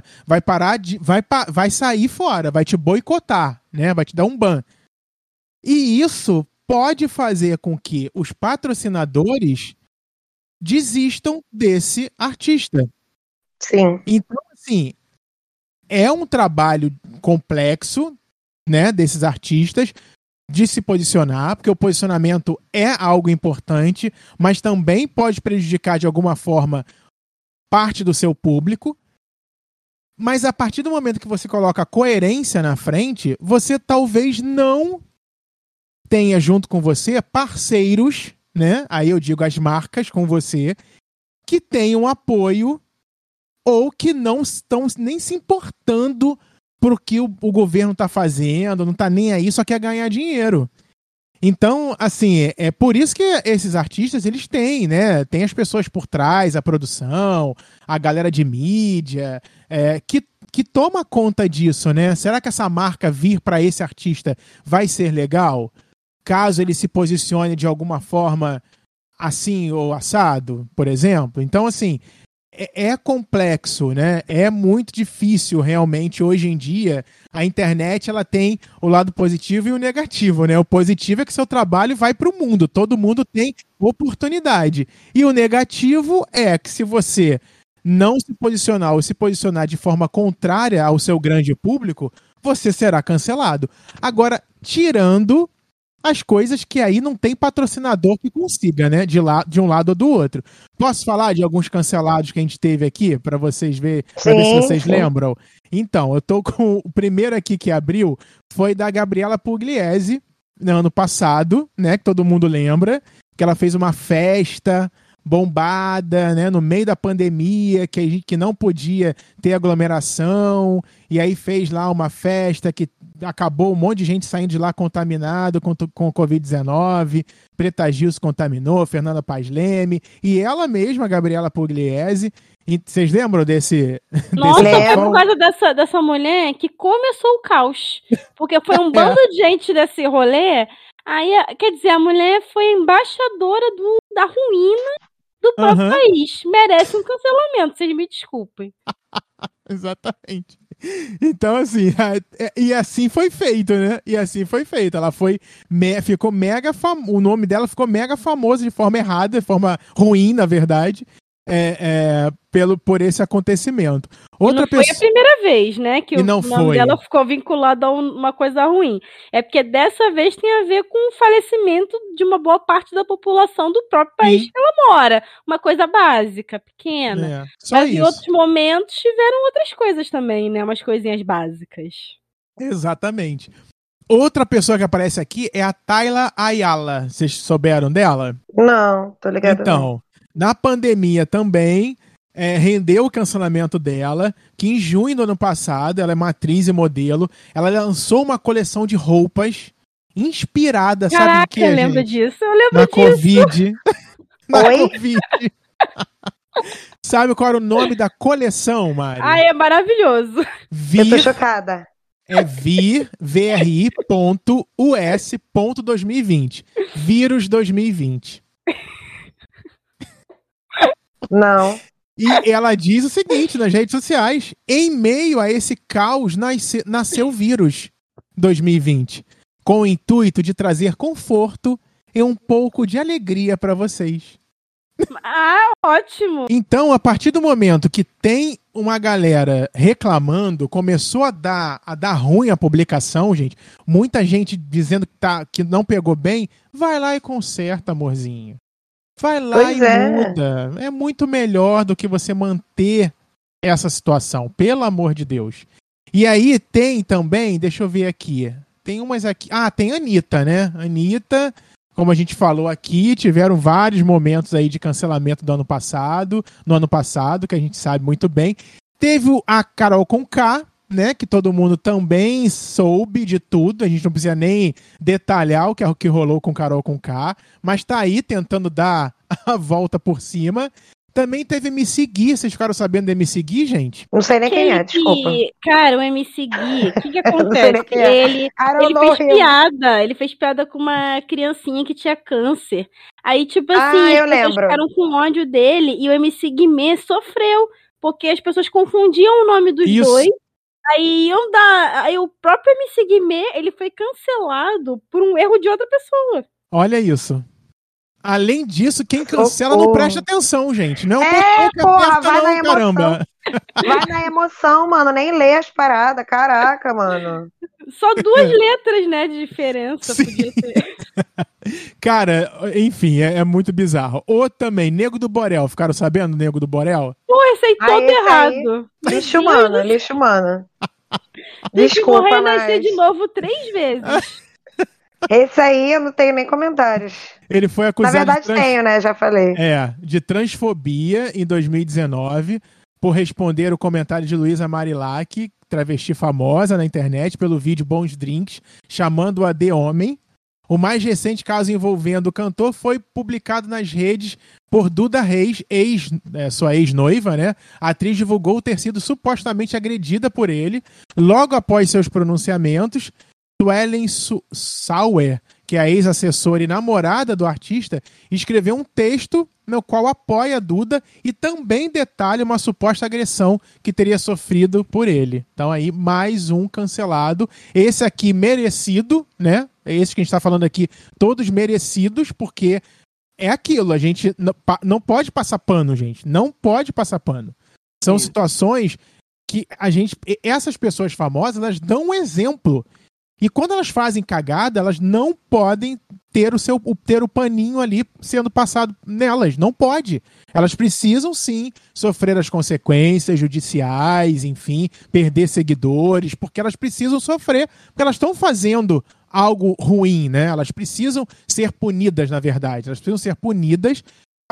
vai sair fora, vai te boicotar, né? Vai te dar um ban. E isso pode fazer com que os patrocinadores desistam desse artista. Sim. Então, assim, é um trabalho complexo, né, desses artistas, de se posicionar, porque o posicionamento é algo importante, mas também pode prejudicar de alguma forma parte do seu público. Mas a partir do momento que você coloca a coerência na frente, você talvez não tenha junto com você parceiros, né? Aí eu digo as marcas com você, que tenham apoio ou que não estão nem se importando pro que o governo tá fazendo, não tá nem aí, só quer ganhar dinheiro. Então, assim, é por isso que esses artistas, eles têm, né? Tem as pessoas por trás, a produção, a galera de mídia, que toma conta disso, né? Será que essa marca vir para esse artista vai ser legal? Caso ele se posicione de alguma forma assim ou assado, por exemplo. Então, assim, é complexo, né? É muito difícil realmente hoje em dia. A internet, ela tem o lado positivo e o negativo, né? O positivo é que seu trabalho vai para o mundo, todo mundo tem oportunidade. E o negativo é que se você não se posicionar ou se posicionar de forma contrária ao seu grande público, você será cancelado. Agora, tirando as coisas que aí não tem patrocinador que consiga, né? De um lado ou do outro. Posso falar de alguns cancelados que a gente teve aqui, para vocês verem, para ver se vocês lembram? Então, eu tô com o primeiro aqui que abriu, foi da Gabriela Pugliese, no ano passado, né? Que todo mundo lembra, que ela fez uma festa bombada, né, no meio da pandemia, que a gente que não podia ter aglomeração, e aí fez lá uma festa que acabou um monte de gente saindo de lá contaminado com o Covid-19, Preta Gil se contaminou, Fernanda Paz Leme, e ela mesma, Gabriela Pugliese. E vocês lembram desse... Nossa, desse foi por causa dessa mulher que começou o caos. Porque foi um bando de gente desse rolê. Aí, quer dizer, a mulher foi embaixadora da ruína do próprio país. Merece um cancelamento, vocês me desculpem. Exatamente. Então, assim, e assim foi feito, né? E assim foi feito. Ela ficou mega famosa, o nome dela ficou mega famoso de forma errada, de forma ruim, na verdade, por esse acontecimento. Outra foi a primeira vez, né, que o nome dela ficou vinculado a uma coisa ruim. É porque dessa vez tem a ver com o falecimento de uma boa parte da população do próprio país que ela mora. Uma coisa básica, pequena. Mas em outros momentos tiveram outras coisas também, né, umas coisinhas básicas. Exatamente. Outra pessoa que aparece aqui é a Tayla Ayala. Vocês souberam dela? Não, tô ligado. Então, na pandemia também, rendeu o cancelamento dela, que em junho do ano passado, ela é uma atriz e modelo, ela lançou uma coleção de roupas inspirada, Caraca, sabe o que, eu lembro disso, eu lembro na disso. Covid. Na Covid. Sabe qual era o nome da coleção, Mari? Ai, é maravilhoso. Eu tô chocada. É VRI.US.2020. Vírus 2020. Não. E ela diz o seguinte nas redes sociais: em meio a esse caos nasceu o vírus 2020, com o intuito de trazer conforto e um pouco de alegria para vocês. Ah, ótimo! Então, a partir do momento que tem uma galera reclamando, começou a dar ruim a publicação, gente, muita gente dizendo que não pegou bem, vai lá e conserta, amorzinho. Vai lá muda. É muito melhor do que você manter essa situação, pelo amor de Deus. E aí tem também, deixa eu ver aqui, tem umas aqui, tem a Anitta, né? Anitta, como a gente falou aqui, tiveram vários momentos aí de cancelamento no ano passado, que a gente sabe muito bem. Teve a Carol Conká, né, que todo mundo também soube de tudo, a gente não precisa nem detalhar o que rolou com Carol Conká, mas tá aí tentando dar a volta por cima. Também teve MC Gui, vocês ficaram sabendo do MC Gui, gente? Não sei nem quem é, desculpa. Cara, o MC Gui, o que acontece? Ele fez piada com uma criancinha que tinha câncer. Aí, tipo assim, as pessoas ficaram com ódio dele e o MC Guimê sofreu, porque as pessoas confundiam o nome dos dois. Aí o próprio MC Guimê, ele foi cancelado por um erro de outra pessoa. Olha isso. Além disso, quem cancela não presta atenção, gente. Não porra, vai na emoção. Caramba. Vai na emoção, mano. Nem lê as paradas. Caraca, mano. Só 2 letras, né, de diferença. Podia ser. Cara, enfim, é muito bizarro. Ou também, Nego do Borel. Ficaram sabendo, Nego do Borel? Pô, esse aí todo errado. Lixo humano. Tem que morrer e nascer de novo 3 vezes. Esse aí eu não tenho nem comentários. Ele foi acusado. Na verdade, tenho, né? Já falei. De transfobia em 2019 por responder o comentário de Luísa Marilac, travesti famosa na internet, pelo vídeo Bons Drinks, chamando-a de homem. O mais recente caso envolvendo o cantor foi publicado nas redes por Duda Reis, sua ex-noiva, né? A atriz divulgou ter sido supostamente agredida por ele. Logo após seus pronunciamentos, Suelen Sauer, que é a ex-assessora e namorada do artista, escreveu um texto no qual apoia a Duda e também detalha uma suposta agressão que teria sofrido por ele. Então aí, mais um cancelado. Esse aqui merecido, né? Esse que a gente está falando aqui, todos merecidos, porque é aquilo, a gente não pode passar pano, gente. Não pode passar pano. São situações que essas pessoas famosas, elas dão um exemplo. E quando elas fazem cagada, elas não podem ter o paninho ali sendo passado nelas. Não pode. Elas precisam, sim, sofrer as consequências judiciais, enfim, perder seguidores, porque elas precisam sofrer, porque elas estão fazendo algo ruim, né? Elas precisam ser punidas, na verdade. Elas precisam ser punidas.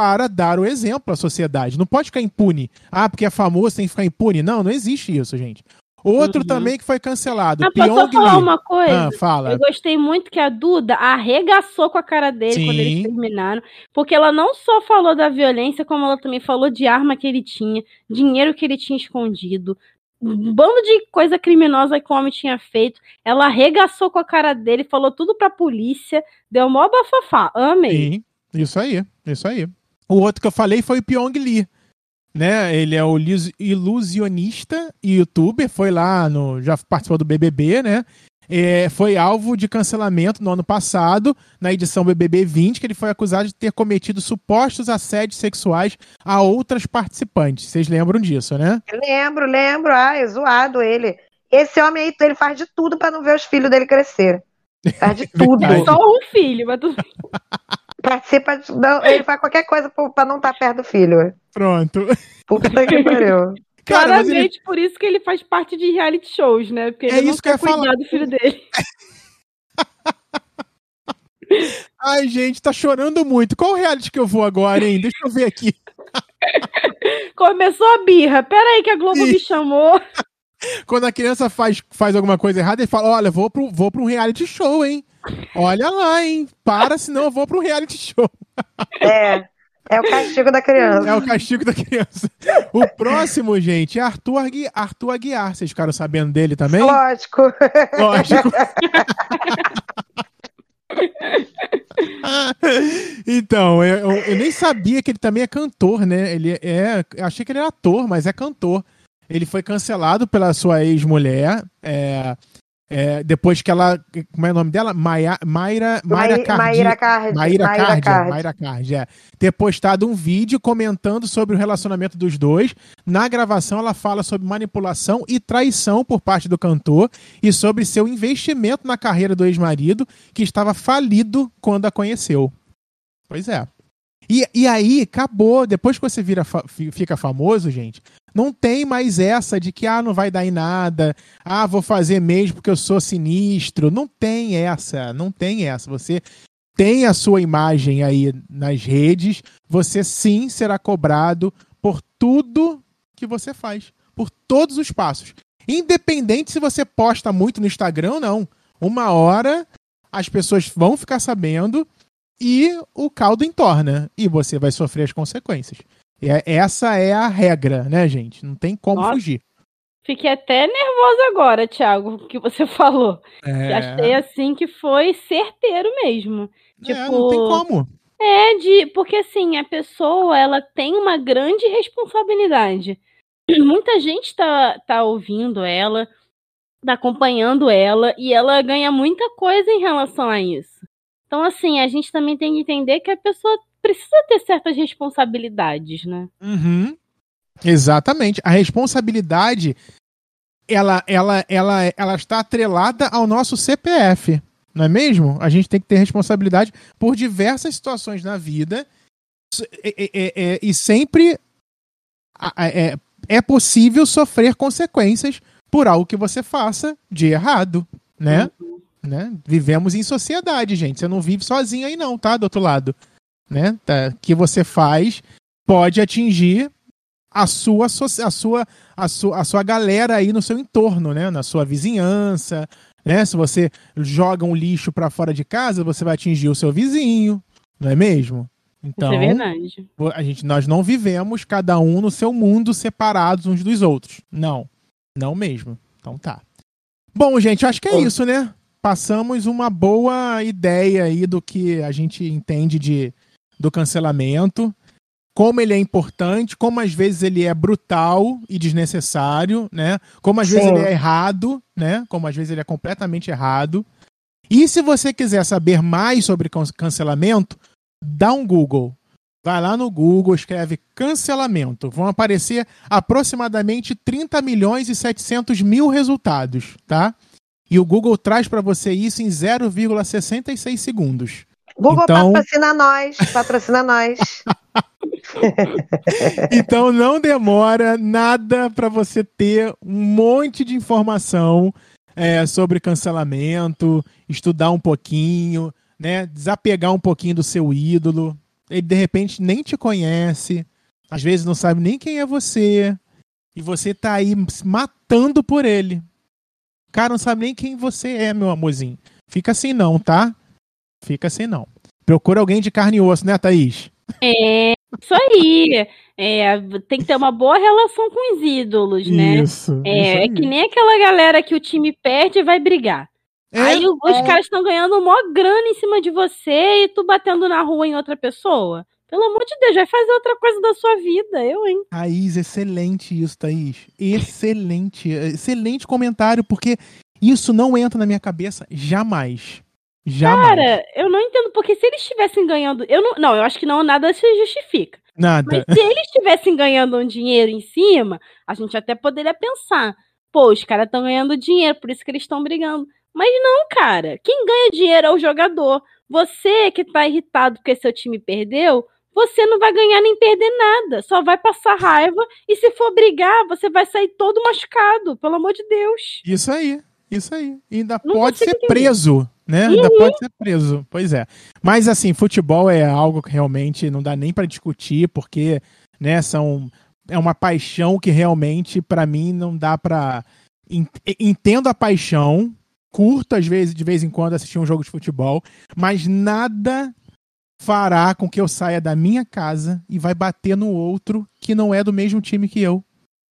para dar o exemplo à sociedade. Não pode ficar impune. Ah, porque é famoso, tem que ficar impune. Não, não existe isso, gente. Outro também que foi cancelado. Posso só falar uma coisa? Fala. Eu gostei muito que a Duda arregaçou com a cara dele quando eles terminaram. Porque ela não só falou da violência, como ela também falou de arma que ele tinha, dinheiro que ele tinha escondido, um bando de coisa criminosa que o homem tinha feito. Ela arregaçou com a cara dele, falou tudo pra polícia, deu mó bafafá. Amei. Sim, isso aí. O outro que eu falei foi o Pyong Lee. Né? Ele é o ilusionista e youtuber, foi lá já participou do BBB, né? Foi alvo de cancelamento no ano passado, na edição BBB 20, que ele foi acusado de ter cometido supostos assédios sexuais a outras participantes. Vocês lembram disso, né? Lembro. É zoado ele. Esse homem aí, ele faz de tudo pra não ver os filhos dele crescer. Faz de tudo. Só um filho, mas tudo. Participa, ele faz qualquer coisa pra não estar perto do filho. Pronto. Puta que pariu. Claramente, por isso que ele faz parte de reality shows, né? Porque ele não quer cuidar do filho dele. Ai, gente, tá chorando muito. Qual reality que eu vou agora, hein? Deixa eu ver aqui. Começou a birra. Pera aí que a Globo me chamou. Quando a criança faz alguma coisa errada, ele fala, olha, vou pra um reality show, hein? Olha lá, hein? Para, senão eu vou pra um reality show. É o castigo da criança. É o castigo da criança. O próximo, gente, é Arthur Aguiar. Vocês ficaram sabendo dele também? Lógico. Então, eu nem sabia que ele também é cantor, né? Achei que ele era ator, mas é cantor. Ele foi cancelado pela sua ex-mulher, depois que ela... Como é o nome dela? Mayra Card, ter postado um vídeo comentando sobre o relacionamento dos dois. Na gravação, ela fala sobre manipulação e traição por parte do cantor e sobre seu investimento na carreira do ex-marido, que estava falido quando a conheceu. Pois é. E aí, acabou. Depois que você fica famoso, gente, não tem mais essa de que não vai dar em nada, vou fazer mesmo porque eu sou sinistro. Não tem essa. Você tem a sua imagem aí nas redes, você sim será cobrado por tudo que você faz, por todos os passos. Independente se você posta muito no Instagram ou não. Uma hora as pessoas vão ficar sabendo e o caldo entorna. E você vai sofrer as consequências. Essa é a regra, né, gente? Não tem como fugir. Fiquei até nervosa agora, Thiago, o que você falou. Achei assim que foi certeiro mesmo. Não tem como. Porque assim, a pessoa, ela tem uma grande responsabilidade. Muita gente tá ouvindo ela, tá acompanhando ela, e ela ganha muita coisa em relação a isso. Então, assim, a gente também tem que entender que a pessoa precisa ter certas responsabilidades, né? Uhum. Exatamente. A responsabilidade, ela está atrelada ao nosso CPF, não é mesmo? A gente tem que ter responsabilidade por diversas situações na vida e sempre é possível sofrer consequências por algo que você faça de errado, né? Né? Vivemos em sociedade, gente. Você não vive sozinho aí não, tá? Do outro lado. Né? O que você faz pode atingir a sua galera aí no seu entorno, né? Na sua vizinhança, né? Se você joga um lixo para fora de casa, você vai atingir o seu vizinho, não é mesmo? Então, isso é verdade. Nós não vivemos cada um no seu mundo separados uns dos outros. Não mesmo. Então tá. Bom, gente, acho que é isso, né? Passamos uma boa ideia aí do que a gente entende do cancelamento, como ele é importante, como às vezes ele é brutal e desnecessário, né? Como às vezes ele é errado, né? Como às vezes ele é completamente errado. E se você quiser saber mais sobre cancelamento, dá um Google. Vai lá no Google, escreve cancelamento. Vão aparecer aproximadamente 30.700.000 resultados, tá? E o Google traz para você isso em 0,66 segundos. Google então... patrocina nós. Então não demora nada para você ter um monte de informação sobre cancelamento, estudar um pouquinho, né? Desapegar um pouquinho do seu ídolo. ele de repente nem te conhece, às vezes não sabe nem quem é você, e você tá aí se matando por ele. O cara não sabe nem quem você é, meu amorzinho. Fica assim não, tá? Fica assim não. Procura alguém de carne e osso, né, Thaís? É, isso aí. Tem que ter uma boa relação com os ídolos, né? Isso É aí. que nem aquela galera que o time perde e vai brigar. Aí os caras estão ganhando mó grana em cima de você e tu batendo na rua em outra pessoa. Pelo amor de Deus, vai fazer outra coisa da sua vida, hein? Thaís, excelente isso, Thaís. Excelente. Excelente comentário, porque isso não entra na minha cabeça jamais. Jamais. Cara, eu não entendo, porque se eles estivessem ganhando... eu acho que nada se justifica. Nada. Mas se eles estivessem ganhando um dinheiro em cima, a gente até poderia pensar, pô, os caras estão ganhando dinheiro, por isso que eles estão brigando. Mas não, cara. Quem ganha dinheiro é o jogador. Você que tá irritado porque seu time perdeu, você não vai ganhar nem perder nada. Só vai passar raiva e se for brigar, você vai sair todo machucado. Pelo amor de Deus. Isso aí. E ainda Não pode ser consigo preso, né? Uhum. Ainda pode ser preso. Pois é. Mas assim, futebol é algo que realmente não dá nem pra discutir, porque, né, é uma paixão que realmente, pra mim, não dá pra... Entendo a paixão, curto às vezes, de vez em quando, assistir um jogo de futebol, mas nada fará com que eu saia da minha casa e vai bater no outro que não é do mesmo time que eu.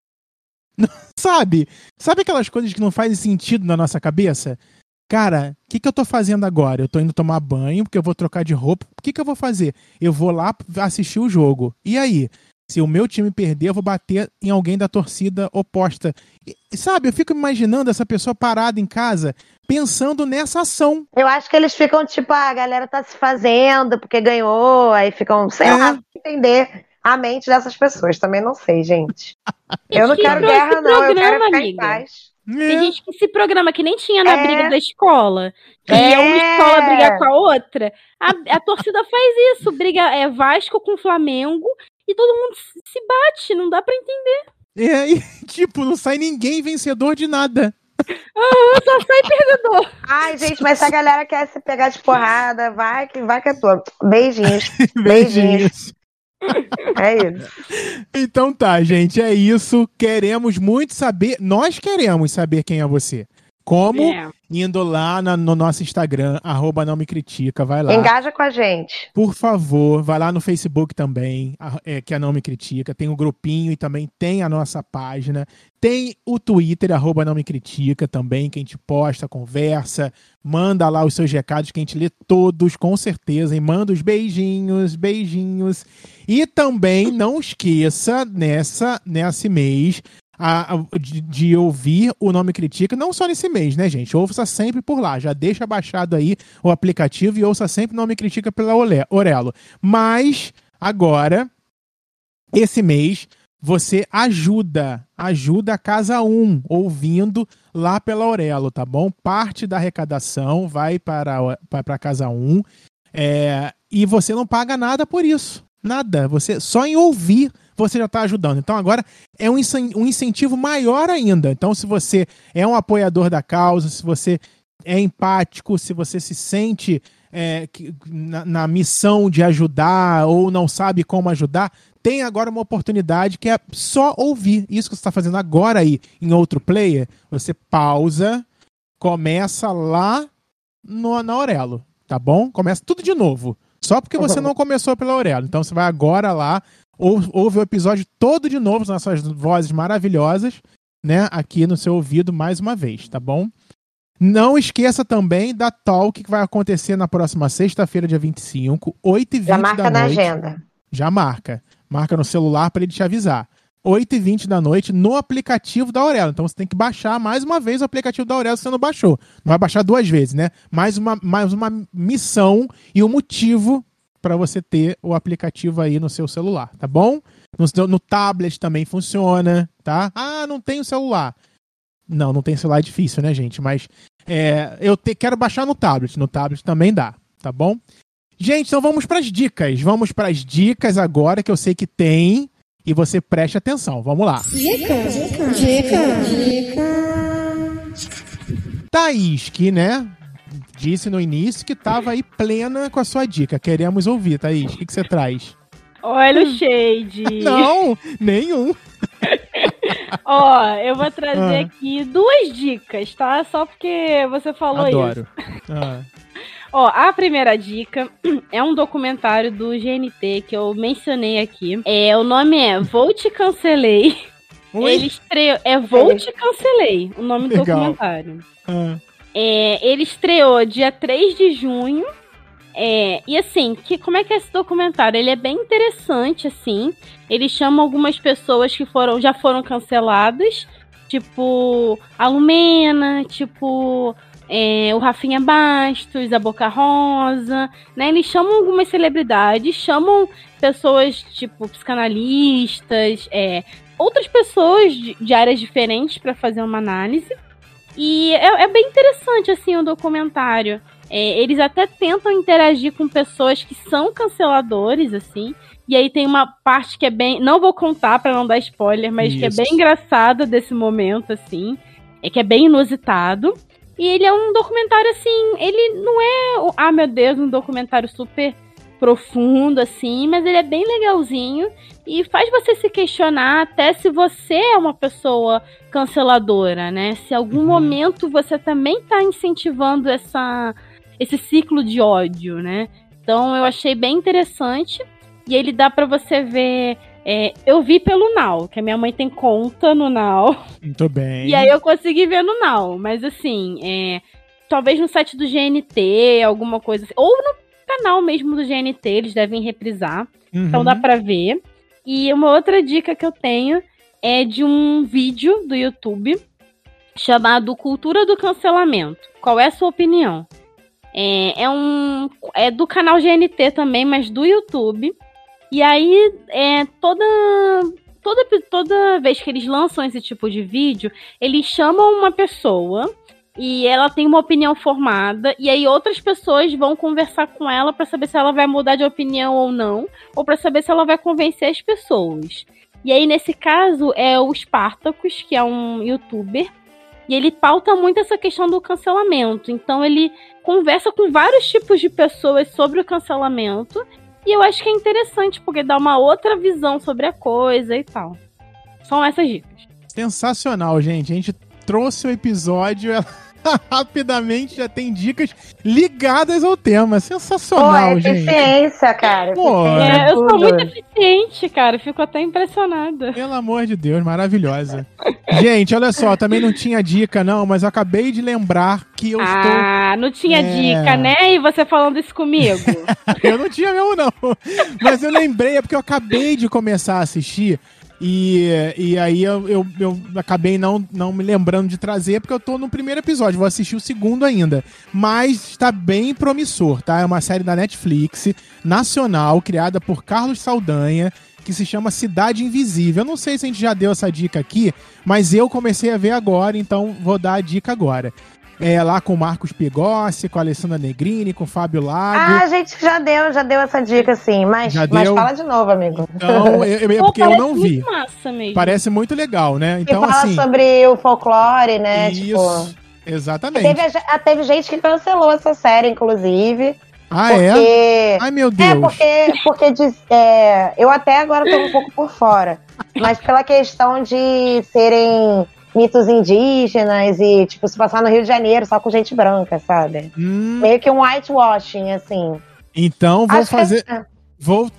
Sabe? Sabe aquelas coisas que não fazem sentido na nossa cabeça? Cara, o que eu tô fazendo agora? Eu tô indo tomar banho, porque eu vou trocar de roupa. O que eu vou fazer? Eu vou lá assistir o jogo. E aí? Se o meu time perder, eu vou bater em alguém da torcida oposta. E, sabe, eu fico imaginando essa pessoa parada em casa, pensando nessa ação. Eu acho que eles ficam tipo, a galera tá se fazendo porque ganhou, aí ficam, sei lá, entender a mente dessas pessoas. Também não sei, gente. Eu não quero guerra, não. Eu quero ficar em paz. Tem gente que se programa, que nem tinha na briga da escola. Que ia uma escola brigar com a outra. A torcida faz isso. Briga Vasco com Flamengo e todo mundo se bate. Não dá pra entender. E tipo, não sai ninguém vencedor de nada. Só sai perdedor. Ai, gente, mas se a galera quer se pegar de porrada, vai que é tua. Beijinhos. Beijinhos. É isso. Então tá, gente, é isso. Queremos muito saber. Nós queremos saber quem é você. Como? Indo lá no nosso Instagram, @nãomecritica, vai lá. Engaja com a gente. Por favor, vai lá no Facebook também, que é Não Me Critica. Tem o grupinho e também tem a nossa página. Tem o Twitter, @nãomecritica também, que a gente posta, conversa, manda lá os seus recados, que a gente lê todos, com certeza, e manda os beijinhos. E também não esqueça, nesse mês, de ouvir o Não Me Critica, não só nesse mês, né, gente? Ouça sempre por lá. Já deixa baixado aí o aplicativo e ouça sempre Não Me Critica pela Orelo. Mas, agora, esse mês, você ajuda a Casa 1, ouvindo lá pela Orelo, tá bom? Parte da arrecadação vai para a Casa 1, e você não paga nada por isso. Nada. Você, só em ouvir, você já está ajudando. Então agora é um incentivo maior ainda. Então, se você é um apoiador da causa, se você é empático, se você se sente na missão de ajudar ou não sabe como ajudar, tem agora uma oportunidade que é só ouvir. Isso que você está fazendo agora aí em outro player, você pausa, começa lá na Orelo, tá bom? Começa tudo de novo. Só porque você não começou pela Orelo. Então você vai agora lá, ouve o episódio todo de novo, nas suas vozes maravilhosas, né? Aqui no seu ouvido mais uma vez, tá bom? Não esqueça também da Talk, que vai acontecer na próxima sexta-feira, dia 25, 8h20 da noite. Já marca na agenda. Já marca. Marca no celular para ele te avisar. 8h20 da noite no aplicativo da Orelo. Então você tem que baixar mais uma vez o aplicativo da Orelo se você não baixou. Não vai baixar 2 vezes, né? Mais uma missão e um motivo para você ter o aplicativo aí no seu celular, tá bom? No tablet também funciona, tá? Ah, não tenho celular. Não tem celular, é difícil, né, gente? Mas quero baixar no tablet. No tablet também dá, tá bom? Gente, então vamos para as dicas. Vamos para as dicas agora, que eu sei que tem. E você preste atenção. Vamos lá. Dica. Thaís, que, né, disse no início que tava aí plena com a sua dica. Queremos ouvir, Thaís. O que você traz? Olha o shade. Não, nenhum. Ó, eu vou trazer aqui 2 dicas, tá? Só porque você falou Adoro. isso. Ó, a primeira dica é um documentário do GNT que eu mencionei aqui. O nome é Vou Te Cancelei. Oi? Ele estreou... Vou Te Cancelei, o nome do documentário. Ele estreou dia 3 de junho. E assim, como é que é esse documentário? Ele é bem interessante, assim. Ele chama algumas pessoas que já foram canceladas. Tipo, a Lumena, tipo... o Rafinha Bastos, a Boca Rosa, né? Eles chamam algumas celebridades, chamam pessoas, tipo, psicanalistas, outras pessoas de áreas diferentes para fazer uma análise. E é bem interessante, assim, o documentário. Eles até tentam interagir com pessoas que são canceladores, assim. E aí tem uma parte que é bem... Não vou contar para não dar spoiler, mas que é bem engraçada desse momento, assim. Que é bem inusitado. E ele é um documentário, assim, ele não é, meu Deus, um documentário super profundo, assim, mas ele é bem legalzinho e faz você se questionar até se você é uma pessoa canceladora, né? Se em algum momento você também tá incentivando esse ciclo de ódio, né? Então eu achei bem interessante e ele dá pra você ver... eu vi pelo Now, que a minha mãe tem conta no Now. Muito bem. E aí eu consegui ver no Now. Mas assim, talvez no site do GNT, alguma coisa assim. Ou no canal mesmo do GNT, eles devem reprisar. Então dá pra ver. E uma outra dica que eu tenho é de um vídeo do YouTube chamado Cultura do Cancelamento. Qual é a sua opinião? É do canal GNT também, mas do YouTube. E aí, toda vez que eles lançam esse tipo de vídeo, eles chamam uma pessoa e ela tem uma opinião formada, e aí outras pessoas vão conversar com ela pra saber se ela vai mudar de opinião ou não, ou pra saber se ela vai convencer as pessoas. E aí, nesse caso, é o Spartacus, que é um youtuber, e ele pauta muito essa questão do cancelamento. Então, ele conversa com vários tipos de pessoas sobre o cancelamento. E eu acho que é interessante, porque dá uma outra visão sobre a coisa e tal. São essas dicas. Sensacional, gente. A gente trouxe o episódio, ela rapidamente já tem dicas ligadas ao tema. Sensacional, gente. Eficiência, cara. Pô, eu sou muito eficiente, cara. Fico até impressionada. Pelo amor de Deus, maravilhosa. Gente, olha só, também não tinha dica, não, mas eu acabei de lembrar que eu estou... não tinha dica, né? E você falando isso comigo? Eu não tinha mesmo, não. Mas eu lembrei, porque eu acabei de começar a assistir e aí eu acabei não me lembrando de trazer, porque eu tô no primeiro episódio, vou assistir o segundo ainda. Mas está bem promissor, tá? É uma série da Netflix, nacional, criada por Carlos Saldanha, que se chama Cidade Invisível. Eu não sei se a gente já deu essa dica aqui, mas eu comecei a ver agora, então vou dar a dica agora. Lá com o Marcos Pigossi, com a Alessandra Negrini, com o Fábio Lago. A gente já deu essa dica, sim. Mas fala de novo, amigo. Então, porque eu não vi. Muito massa mesmo. Parece muito legal, né? Então, e fala assim, sobre o folclore, né? Isso, tipo... exatamente. Teve gente que cancelou essa série, inclusive. Ah, porque... Ai, meu Deus. Porque eu até agora tô um pouco por fora. Mas pela questão de serem... mitos indígenas e, tipo, se passar no Rio de Janeiro só com gente branca, sabe? Meio que um whitewashing, assim. Então, vou fazer... Vou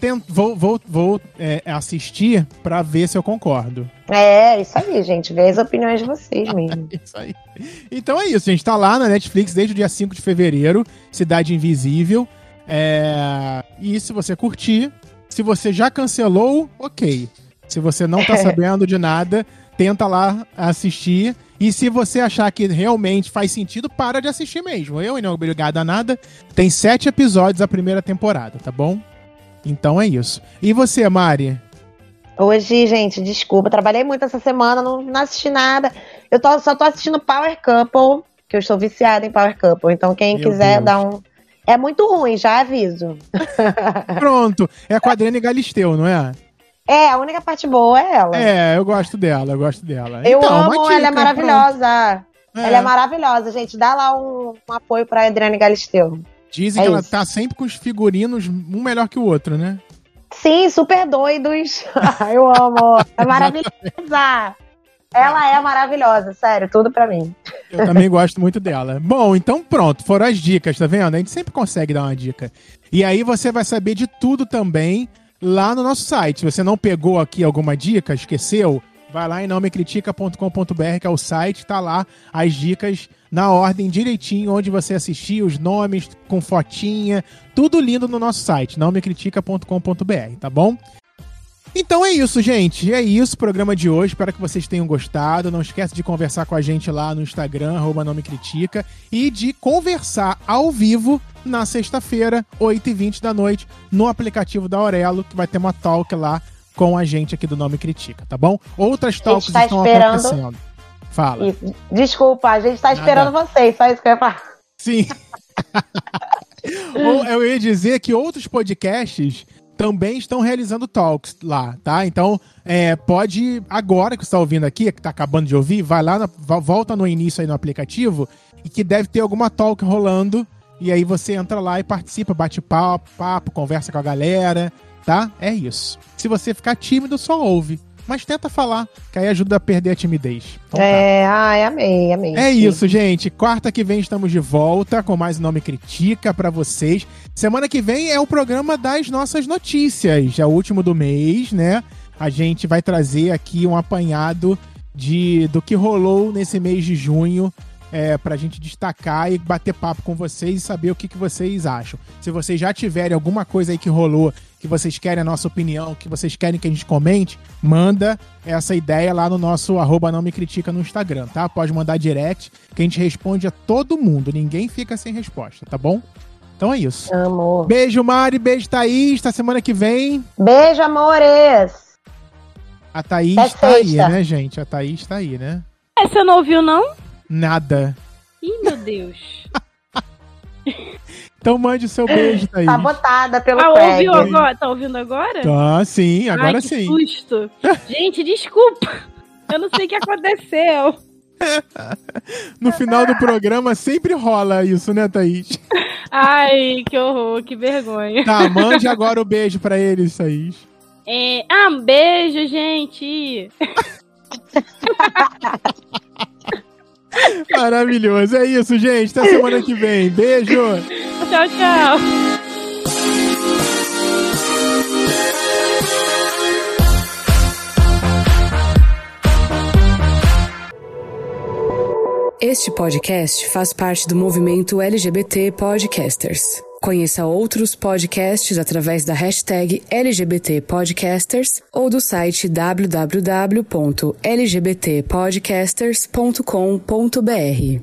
assistir pra ver se eu concordo. Isso aí, gente. Vê as opiniões de vocês mesmo. Isso aí. Então é isso, a gente tá lá na Netflix desde o dia 5 de fevereiro, Cidade Invisível. E se você curtir, se você já cancelou, ok. Se você não tá sabendo de nada... Tenta lá assistir. E se você achar que realmente faz sentido, para de assistir mesmo. Eu não obrigado a nada. Tem 7 episódios a primeira temporada, tá bom? Então é isso. E você, Mari? Hoje, gente, desculpa. Trabalhei muito essa semana, não assisti nada. Só tô assistindo Power Couple, que eu estou viciada em Power Couple. Então quem quiser dar um... É muito ruim, já aviso. Pronto. É com a Adriane Galisteu, não é? A única parte boa é ela. Eu gosto dela, Eu amo, ela é maravilhosa. Ela é maravilhosa, gente. Dá lá um apoio pra Adriane Galisteu. Dizem que ela tá sempre com os figurinos, um melhor que o outro, né? Sim, super doidos. Eu amo. É maravilhosa. Ela é maravilhosa, sério, tudo pra mim. Eu também gosto muito dela. Bom, então pronto, foram as dicas, tá vendo? A gente sempre consegue dar uma dica. E aí você vai saber de tudo também lá no nosso site. Se você não pegou aqui alguma dica, esqueceu, vai lá em nomecritica.com.br, que é o site, tá lá as dicas na ordem direitinho, onde você assistir, os nomes, com fotinha, tudo lindo no nosso site, nomecritica.com.br, tá bom? Então é isso, gente. É isso o programa de hoje. Espero que vocês tenham gostado. Não esquece de conversar com a gente lá no Instagram, @nomecritica, e de conversar ao vivo na sexta-feira, 8h20 da noite, no aplicativo da Aurelo, que vai ter uma talk lá com a gente aqui do Nome Critica, tá bom? Outras talks estão acontecendo. Fala. Desculpa, a gente tá esperando vocês, só isso que eu ia falar. Sim. Eu ia dizer que outros podcasts também estão realizando talks lá, tá? Então, pode, agora que você está ouvindo aqui, que tá acabando de ouvir, vai lá, volta no início aí no aplicativo, e que deve ter alguma talk rolando, e aí você entra lá e participa, bate papo, conversa com a galera, tá? É isso. Se você ficar tímido, só ouve. Mas tenta falar, que aí ajuda a perder a timidez. Então, amei. É isso, gente. Quarta que vem estamos de volta com mais Nome Critica pra vocês. Semana que vem é o programa das nossas notícias. É o último do mês, né? A gente vai trazer aqui um apanhado do que rolou nesse mês de junho, pra gente destacar e bater papo com vocês e saber o que vocês acham. Se vocês já tiverem alguma coisa aí que rolou, que vocês querem a nossa opinião, que vocês querem que a gente comente, manda essa ideia lá no nosso @nomecritica no Instagram, tá? Pode mandar direct, que a gente responde a todo mundo. Ninguém fica sem resposta, tá bom? Então é isso. Amor. Beijo, Mari. Beijo, Thaís. Até semana que vem. Beijo, amores. A Thaís tá aí, né, gente? A Thaís tá aí, né? Você não ouviu, não? Nada. Ih, meu Deus. Então mande o seu beijo, Thaís. Sabotada pelo ouviu agora? Tá ouvindo agora? Tá, sim, agora Ai, que sim. Susto. Gente, desculpa. Eu não sei o que aconteceu. No final do programa sempre rola isso, né, Thaís? Ai, que horror, que vergonha. Tá, mande agora o beijo pra eles, Thaís. Um beijo, gente. Maravilhoso. É isso, gente. Até semana que vem. Beijo. Tchau, tchau. Este podcast faz parte do movimento LGBT Podcasters. Conheça outros podcasts através da hashtag LGBT Podcasters ou do site www.lgbtpodcasters.com.br.